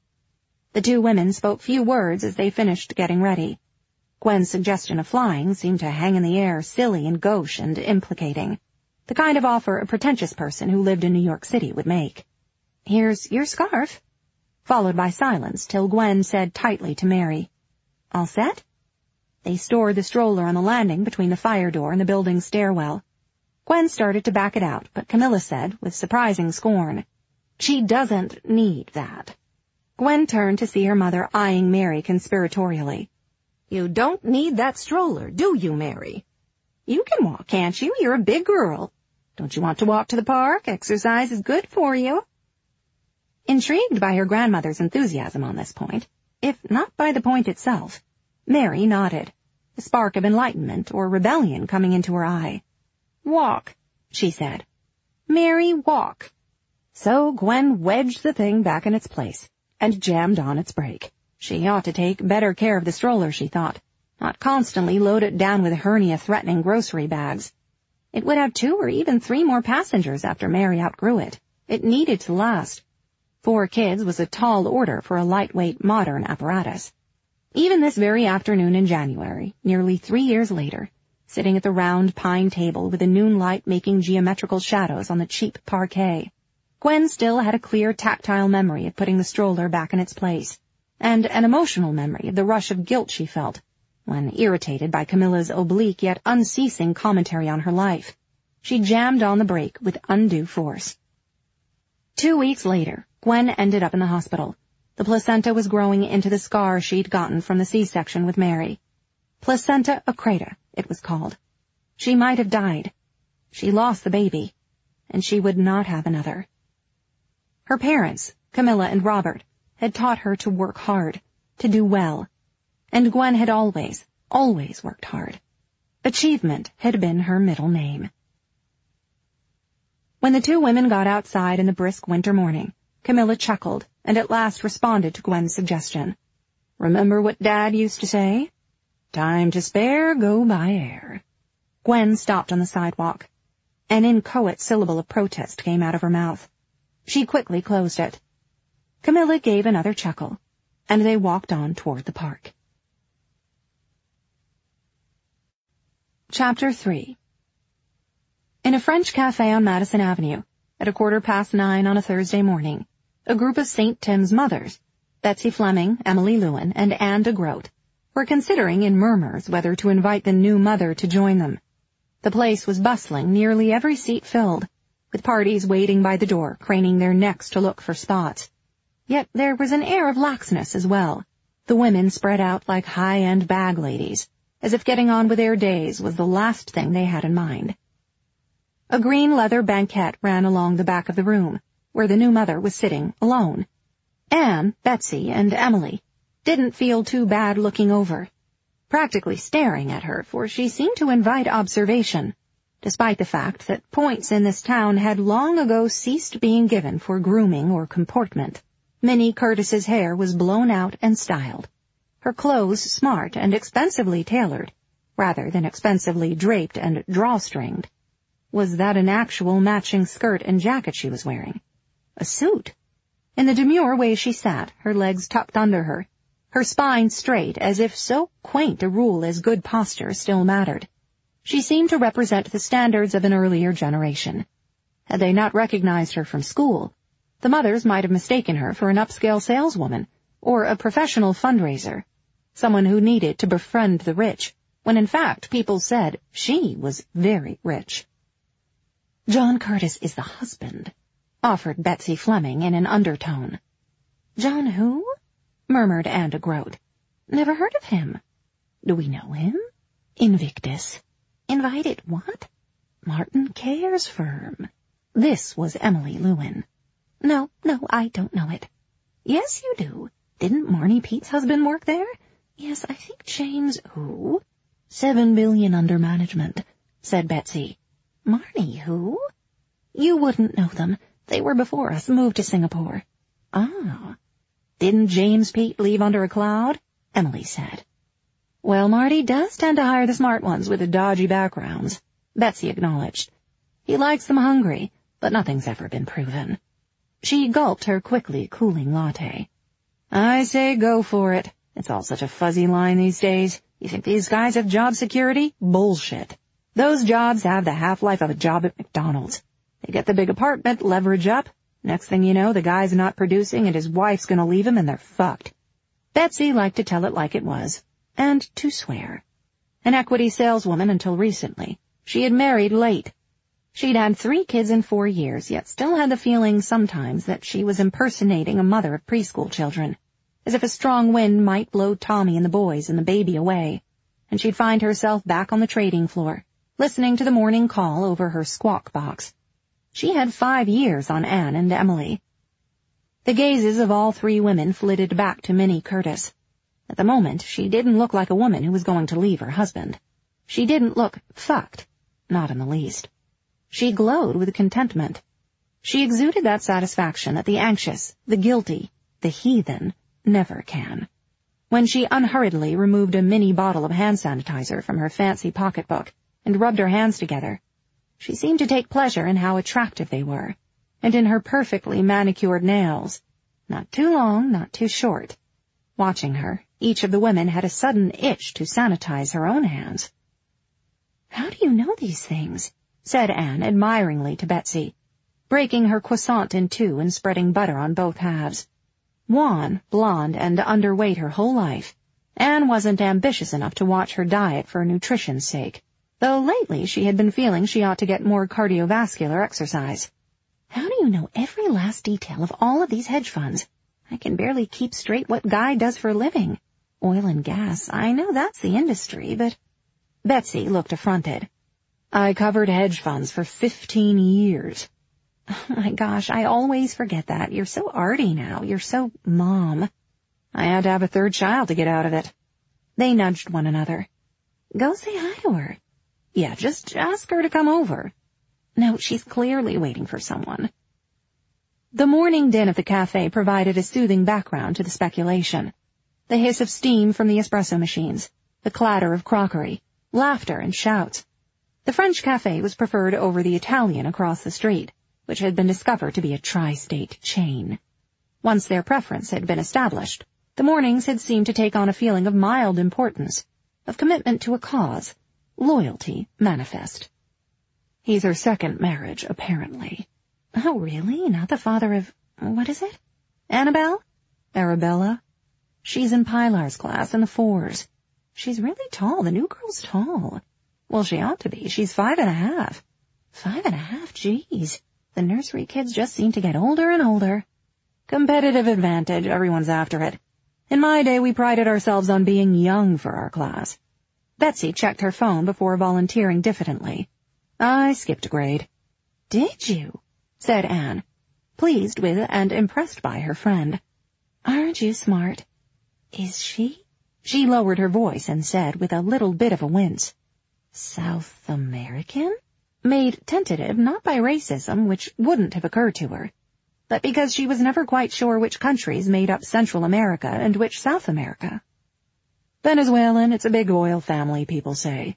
The two women spoke few words as they finished getting ready. Gwen's suggestion of flying seemed to hang in the air, silly and gauche and implicating, the kind of offer a pretentious person who lived in New York City would make. "Here's your scarf," followed by silence till Gwen said tightly to Mary, "All set?" They stored the stroller on the landing between the fire door and the building's stairwell. Gwen started to back it out, but Camilla said, with surprising scorn, "She doesn't need that." Gwen turned to see her mother eyeing Mary conspiratorially. "You don't need that stroller, do you, Mary? You can walk, can't you? You're a big girl. Don't you want to walk to the park? Exercise is good for you." Intrigued by her grandmother's enthusiasm on this point, if not by the point itself, Mary nodded, a spark of enlightenment or rebellion coming into her eye. "Walk," she said. "Mary, walk." So Gwen wedged the thing back in its place and jammed on its brake. She ought to take better care of the stroller, she thought, not constantly load it down with hernia-threatening grocery bags. It would have two or even three more passengers after Mary outgrew it. It needed to last. Four kids was a tall order for a lightweight, modern apparatus. Even this very afternoon in January, nearly three years later, sitting at the round pine table with the noon light making geometrical shadows on the cheap parquet, Gwen still had a clear tactile memory of putting the stroller back in its place, and an emotional memory of the rush of guilt she felt when, irritated by Camilla's oblique yet unceasing commentary on her life, she jammed on the brake with undue force. Two weeks later, Gwen ended up in the hospital. The placenta was growing into the scar she'd gotten from the C-section with Mary. Placenta accreta, it was called. She might have died. She lost the baby, and she would not have another. Her parents, Camilla and Robert, had taught her to work hard, to do well, and Gwen had always, always worked hard. Achievement had been her middle name. When the two women got outside in the brisk winter morning, Camilla chuckled and at last responded to Gwen's suggestion. "Remember what Dad used to say? Time to spare, go by air." Gwen stopped on the sidewalk. An inchoate syllable of protest came out of her mouth. She quickly closed it. Camilla gave another chuckle, and they walked on toward the park. Chapter three. In a French cafe on Madison Avenue, at a quarter past nine on a Thursday morning, a group of Saint Tim's mothers, Betsy Fleming, Emily Lewin, and Anne de Groot, were considering in murmurs whether to invite the new mother to join them. The place was bustling, nearly every seat filled, with parties waiting by the door, craning their necks to look for spots. Yet there was an air of laxness as well, the women spread out like high-end bag ladies, as if getting on with their days was the last thing they had in mind. A green leather banquette ran along the back of the room, where the new mother was sitting alone. Anne, Betsy, and Emily didn't feel too bad looking over, practically staring at her, for she seemed to invite observation, despite the fact that points in this town had long ago ceased being given for grooming or comportment. Minnie Curtis's hair was blown out and styled, her clothes smart and expensively tailored, rather than expensively draped and drawstringed. Was that an actual matching skirt and jacket she was wearing? A suit? In the demure way she sat, her legs tucked under her, her spine straight as if so quaint a rule as good posture still mattered. She seemed to represent the standards of an earlier generation. Had they not recognized her from school, the mothers might have mistaken her for an upscale saleswoman or a professional fundraiser, someone who needed to befriend the rich, when in fact people said she was very rich. "John Curtis is the husband," offered Betsy Fleming in an undertone. John who? Murmured Anne de Groat. Never heard of him. Do we know him? Invictus. Invited what? Martin Care's firm. This was Emily Lewin. No, no, I don't know it. Yes, you do. Didn't Marnie Pete's husband work there? Yes, I think James who? Seven billion under management, said Betsy. Marnie who? You wouldn't know them. They were before us, moved to Singapore. Ah. Didn't James Pete leave under a cloud? Emily said. Well, Marty does tend to hire the smart ones with the dodgy backgrounds, Betsy acknowledged. He likes them hungry, but nothing's ever been proven. She gulped her quickly cooling latte. I say go for it. It's all such a fuzzy line these days. You think these guys have job security? Bullshit. Those jobs have the half-life of a job at McDonald's. They get the big apartment, leverage up. Next thing you know, the guy's not producing and his wife's gonna leave him and they're fucked. Betsy liked to tell it like it was, and to swear. An equity saleswoman until recently, she had married late. She'd had three kids in four years, yet still had the feeling sometimes that she was impersonating a mother of preschool children, as if a strong wind might blow Tommy and the boys and the baby away, and she'd find herself back on the trading floor, listening to the morning call over her squawk box. She had five years on Anne and Emily. The gazes of all three women flitted back to Minnie Curtis. At the moment, she didn't look like a woman who was going to leave her husband. She didn't look fucked, not in the least. She glowed with contentment. She exuded that satisfaction that the anxious, the guilty, the heathen never can. When she unhurriedly removed a mini bottle of hand sanitizer from her fancy pocketbook and rubbed her hands together, she seemed to take pleasure in how attractive they were, and in her perfectly manicured nails. Not too long, not too short. Watching her, each of the women had a sudden itch to sanitize her own hands. How do you know these things? Said Anne admiringly to Betsy, breaking her croissant in two and spreading butter on both halves. Wan, blonde, and underweight her whole life, Anne wasn't ambitious enough to watch her diet for nutrition's sake, though lately she had been feeling she ought to get more cardiovascular exercise. How do you know every last detail of all of these hedge funds? I can barely keep straight what Guy does for a living. Oil and gas, I know that's the industry, but... Betsy looked affronted. I covered hedge funds for fifteen years. Oh my gosh, I always forget that. You're so arty now. You're so mom. I had to have a third child to get out of it. They nudged one another. Go say hi to her. Yeah, just ask her to come over. No, she's clearly waiting for someone. The morning din of the cafe provided a soothing background to the speculation. The hiss of steam from the espresso machines, the clatter of crockery, laughter and shouts. The French cafe was preferred over the Italian across the street, which had been discovered to be a tri-state chain. Once their preference had been established, the mornings had seemed to take on a feeling of mild importance, of commitment to a cause, loyalty manifest. He's her second marriage, apparently. Oh, really? Not the father of... what is it? Annabelle? Arabella? She's in Pilar's class in the fours. She's really tall. The new girl's tall. Well, she ought to be. She's five and a half. Five and a half? Geez. The nursery kids just seem to get older and older. Competitive advantage. Everyone's after it. In my day, we prided ourselves on being young for our class. Betsy checked her phone before volunteering diffidently. I skipped a grade. Did you? Said Anne, pleased with and impressed by her friend. Aren't you smart? Is she? She lowered her voice and said with a little bit of a wince. South American? Made tentative not by racism, which wouldn't have occurred to her, but because she was never quite sure which countries made up Central America and which South America. Venezuelan, it's a big oil family, people say.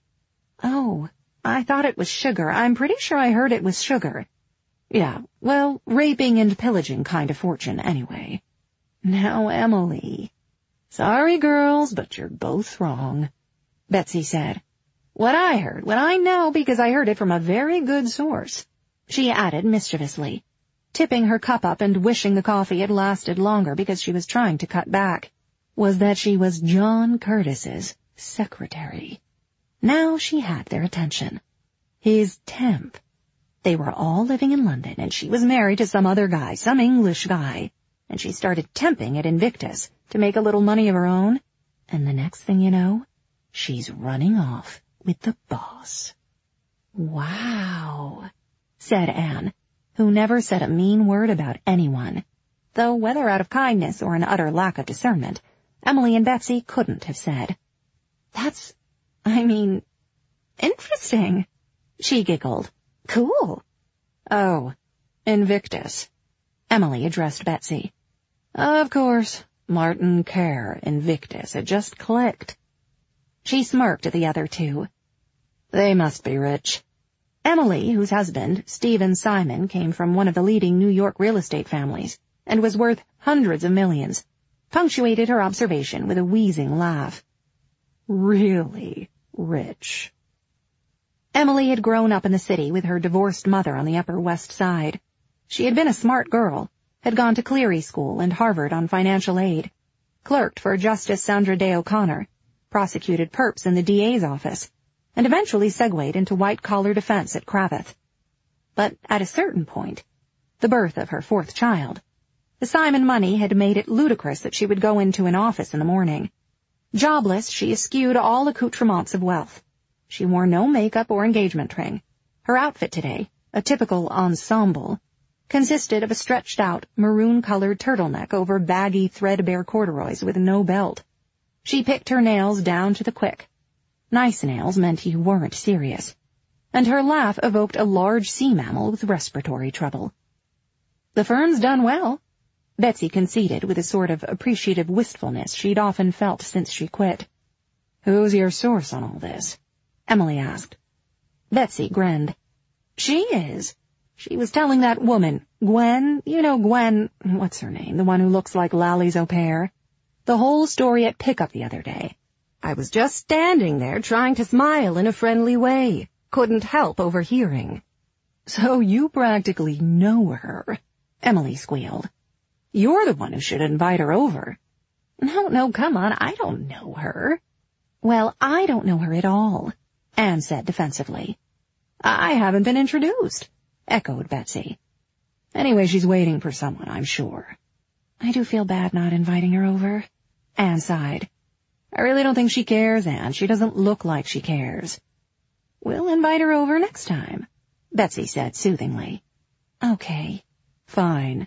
Oh, I thought it was sugar. I'm pretty sure I heard it was sugar. Yeah, well, raping and pillaging kind of fortune, anyway. Now, Emily. Sorry, girls, but you're both wrong, Betsy said. What I heard, what I know because I heard it from a very good source, she added mischievously, tipping her cup up and wishing the coffee had lasted longer because she was trying to cut back, was that she was John Curtis's secretary. Now she had their attention. His temp. They were all living in London, and she was married to some other guy, some English guy. and she started temping at Invictus to make a little money of her own, and the next thing you know, she's running off with the boss. Wow, said Anne, who never said a mean word about anyone, though whether out of kindness or an utter lack of discernment, Emily and Betsy couldn't have said. That's, I mean, interesting. She giggled. Cool. Oh, Invictus. Emily addressed Betsy. Of course, Martin Kerr, Invictus. It just clicked. She smirked at the other two. They must be rich. Emily, whose husband, Stephen Simon, came from one of the leading New York real estate families and was worth hundreds of millions, punctuated her observation with a wheezing laugh. Really rich. Emily had grown up in the city with her divorced mother on the Upper West Side. She had been a smart girl, had gone to Cleary School and Harvard on financial aid, clerked for Justice Sandra Day O'Connor, prosecuted perps in the D A's office, and eventually segued into white-collar defense at Cravath. But at a certain point, the birth of her fourth child, the Simon money had made it ludicrous that she would go into an office in the morning. Jobless, she eschewed all accoutrements of wealth. She wore no makeup or engagement ring. Her outfit today, a typical ensemble, consisted of a stretched-out, maroon-colored turtleneck over baggy, threadbare corduroys with no belt. She picked her nails down to the quick. Nice nails meant you weren't serious. And her laugh evoked a large sea mammal with respiratory trouble. The firm's done well, Betsy conceded with a sort of appreciative wistfulness she'd often felt since she quit. Who's your source on all this? Emily asked. Betsy grinned. She is. She was telling that woman, Gwen, you know Gwen, what's her name, the one who looks like Lally's au pair, the whole story at pickup the other day. I was just standing there trying to smile in a friendly way. Couldn't help overhearing. So you practically know her, Emily squealed. You're the one who should invite her over. No, no, come on, I don't know her. Well, I don't know her at all, Anne said defensively. I haven't been introduced, echoed Betsy. Anyway, she's waiting for someone, I'm sure. I do feel bad not inviting her over, Anne sighed. I really don't think she cares, Anne. She doesn't look like she cares. We'll invite her over next time, Betsy said soothingly. Okay, fine.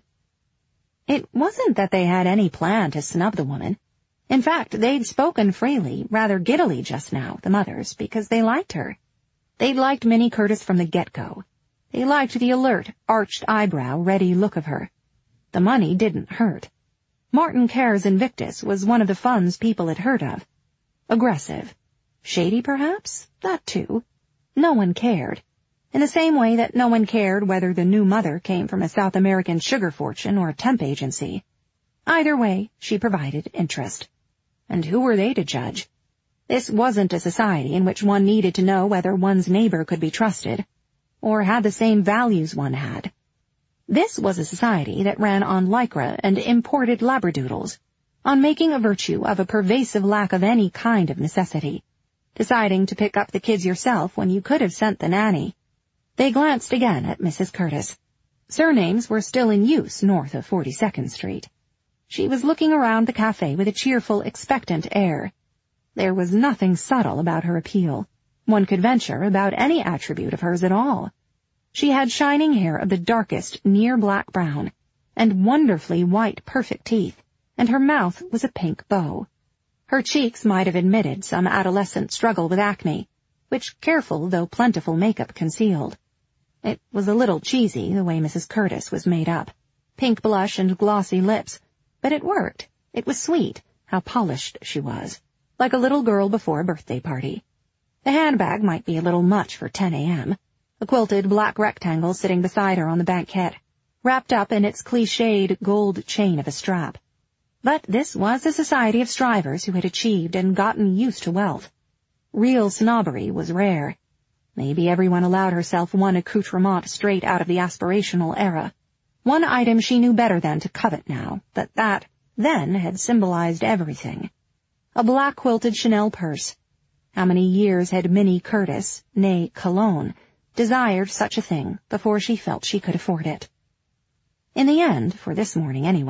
It wasn't that they had any plan to snub the woman. In fact, they'd spoken freely, rather giddily just now, the mothers, because they liked her. They'd liked Minnie Curtis from the get-go. They liked the alert, arched eyebrow, ready look of her. The money didn't hurt. Martin Kerr's Invictus was one of the funds people had heard of. Aggressive. Shady, perhaps? That too. No one cared. In the same way that no one cared whether the new mother came from a South American sugar fortune or a temp agency. Either way, she provided interest. And who were they to judge? This wasn't a society in which one needed to know whether one's neighbor could be trusted, or had the same values one had. This was a society that ran on lycra and imported labradoodles, on making a virtue of a pervasive lack of any kind of necessity, deciding to pick up the kids yourself when you could have sent the nanny. They glanced again at Missus Curtis. Surnames were still in use north of forty-second Street. She was looking around the cafe with a cheerful, expectant air. There was nothing subtle about her appeal. One could venture about any attribute of hers at all. She had shining hair of the darkest, near black brown, and wonderfully white, perfect teeth, and her mouth was a pink bow. Her cheeks might have admitted some adolescent struggle with acne, which careful though plentiful makeup concealed. It was a little cheesy, the way Missus Curtis was made up. Pink blush and glossy lips, but it worked. It was sweet, how polished she was, like a little girl before a birthday party. The handbag might be a little much for ten a.m., a quilted black rectangle sitting beside her on the banquette, wrapped up in its cliched gold chain of a strap. But this was a society of strivers who had achieved and gotten used to wealth. Real snobbery was rare. Maybe everyone allowed herself one accoutrement straight out of the aspirational era. One item she knew better than to covet now, but that, then, had symbolized everything. A black quilted Chanel purse. How many years had Minnie Curtis, née Cologne, desired such a thing before she felt she could afford it? In the end, for this morning anyway,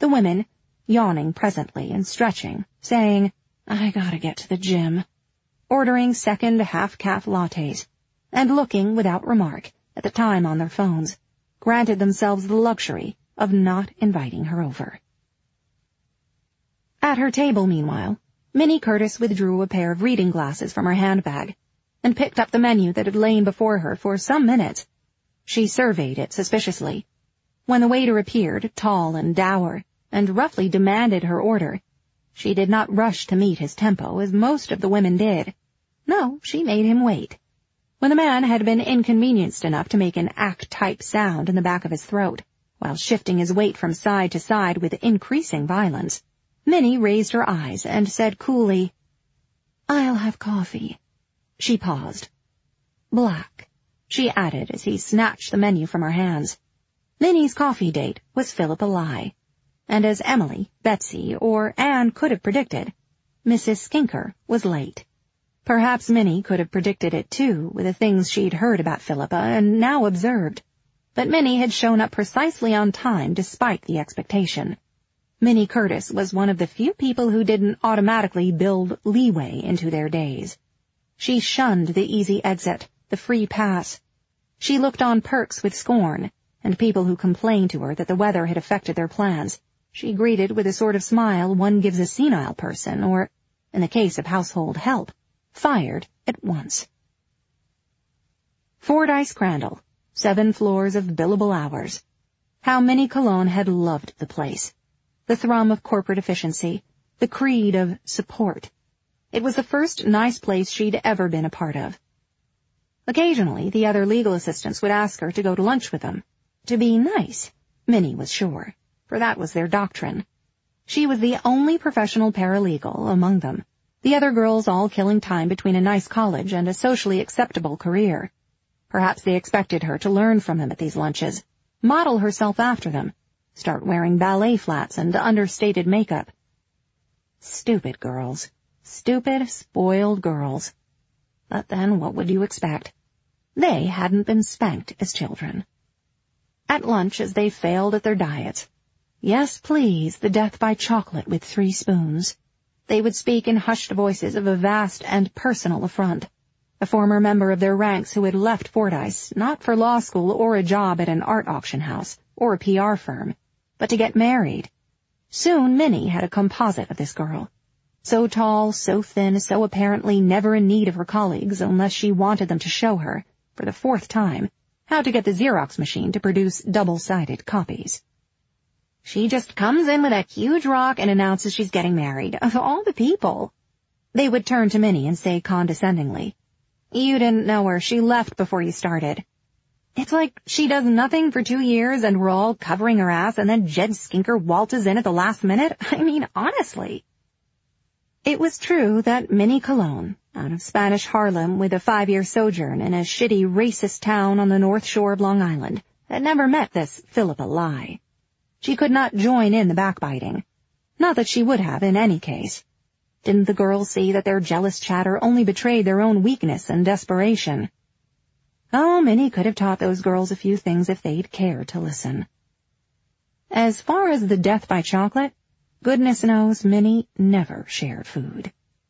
the women yawning presently and stretching, saying, "I gotta get to the gym," ordering second half-calf lattes, and looking without remark at the time on their phones, granted themselves the luxury of not inviting her over. At her table, meanwhile, Minnie Curtis withdrew a pair of reading glasses from her handbag and picked up the menu that had lain before her for some minutes. She surveyed it suspiciously. When the waiter appeared, tall and dour, and roughly demanded her order, she did not rush to meet his tempo as most of the women did. No, she made him wait. When the man had been inconvenienced enough to make an ack-type sound in the back of his throat, while shifting his weight from side to side with increasing violence, Minnie raised her eyes and said coolly, "I'll have coffee." She paused. "Black," she added as he snatched the menu from her hands. Minnie's coffee date was Philippa Lye, and as Emily, Betsy, or Anne could have predicted, Missus Skinker was late. Perhaps Minnie could have predicted it, too, with the things she'd heard about Philippa and now observed. But Minnie had shown up precisely on time despite the expectation. Minnie Curtis was one of the few people who didn't automatically build leeway into their days. She shunned the easy exit, the free pass. She looked on perks with scorn, and people who complained to her that the weather had affected their plans she greeted with a sort of smile one gives a senile person, or, in the case of household help, fired at once. Fordyce Crandall, seven floors of billable hours. How Minnie Cologne had loved the place. The thrum of corporate efficiency, the creed of support. It was the first nice place she'd ever been a part of. Occasionally, the other legal assistants would ask her to go to lunch with them. To be nice, Minnie was sure, for that was their doctrine. She was the only professional paralegal among them, the other girls all killing time between a nice college and a socially acceptable career. Perhaps they expected her to learn from them at these lunches, model herself after them, start wearing ballet flats and understated makeup. Stupid girls. Stupid, spoiled girls. But then what would you expect? They hadn't been spanked as children. At lunch, as they failed at their diets, yes, please, the death by chocolate with three spoons, they would speak in hushed voices of a vast and personal affront. A former member of their ranks who had left Fordyce, not for law school or a job at an art auction house or a P R firm, but to get married. Soon Minnie had a composite of this girl. So tall, so thin, so apparently never in need of her colleagues unless she wanted them to show her, for the fourth time, how to get the Xerox machine to produce double-sided copies. She just comes in with a huge rock and announces she's getting married. Of all the people. They would turn to Minnie and say condescendingly, "You didn't know her. She left before you started." It's like she does nothing for two years and we're all covering her ass and then Jed Skinker waltzes in at the last minute. I mean, honestly. It was true that Minnie Cologne, out of Spanish Harlem with a five-year sojourn in a shitty racist town on the North Shore of Long Island, had never met this Philippa Lye. She could not join in the backbiting. Not that she would have in any case. Didn't the girls see that their jealous chatter only betrayed their own weakness and desperation? Oh, Minnie could have taught those girls a few things if they'd cared to listen. As far as the death by chocolate, goodness knows Minnie never shared food.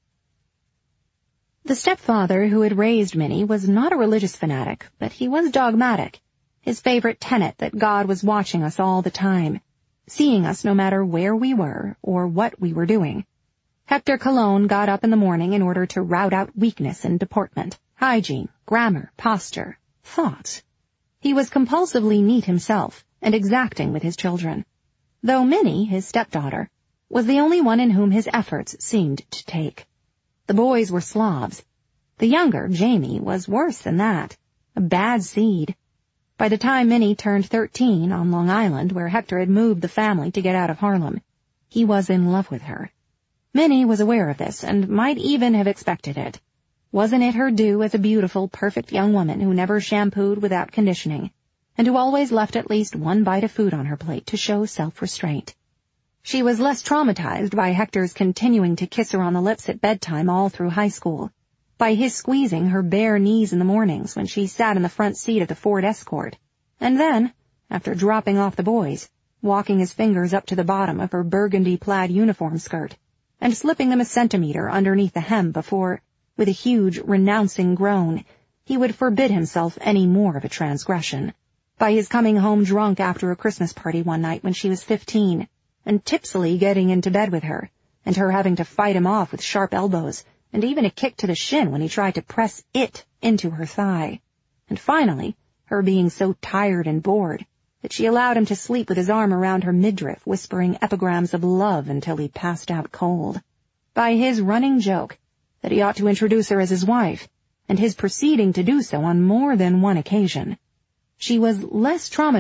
The stepfather who had raised Minnie was not a religious fanatic, but he was dogmatic. His favorite tenet that God was watching us all the time, seeing us no matter where we were or what we were doing. Hector Cologne got up in the morning in order to rout out weakness in deportment, hygiene, grammar, posture, thoughts. He was compulsively neat himself and exacting with his children, though Minnie, his stepdaughter, was the only one in whom his efforts seemed to take. The boys were slobs. The younger, Jamie, was worse than that, a bad seed. By the time Minnie turned thirteen on Long Island, where Hector had moved the family to get out of Harlem, he was in love with her. Minnie was aware of this and might even have expected it. Wasn't it her due as a beautiful, perfect young woman who never shampooed without conditioning, and who always left at least one bite of food on her plate to show self-restraint? She was less traumatized by Hector's continuing to kiss her on the lips at bedtime all through high school, by his squeezing her bare knees in the mornings when she sat in the front seat of the Ford Escort, and then, after dropping off the boys, walking his fingers up to the bottom of her burgundy plaid uniform skirt and slipping them a centimeter underneath the hem before, with a huge, renouncing groan, he would forbid himself any more of a transgression. By his coming home drunk after a Christmas party one night when she was fifteen, and tipsily getting into bed with her, and her having to fight him off with sharp elbows, and even a kick to the shin when he tried to press it into her thigh, and finally, her being so tired and bored that she allowed him to sleep with his arm around her midriff, whispering epigrams of love until he passed out cold. By his running joke that he ought to introduce her as his wife, and his proceeding to do so on more than one occasion, she was less traumatized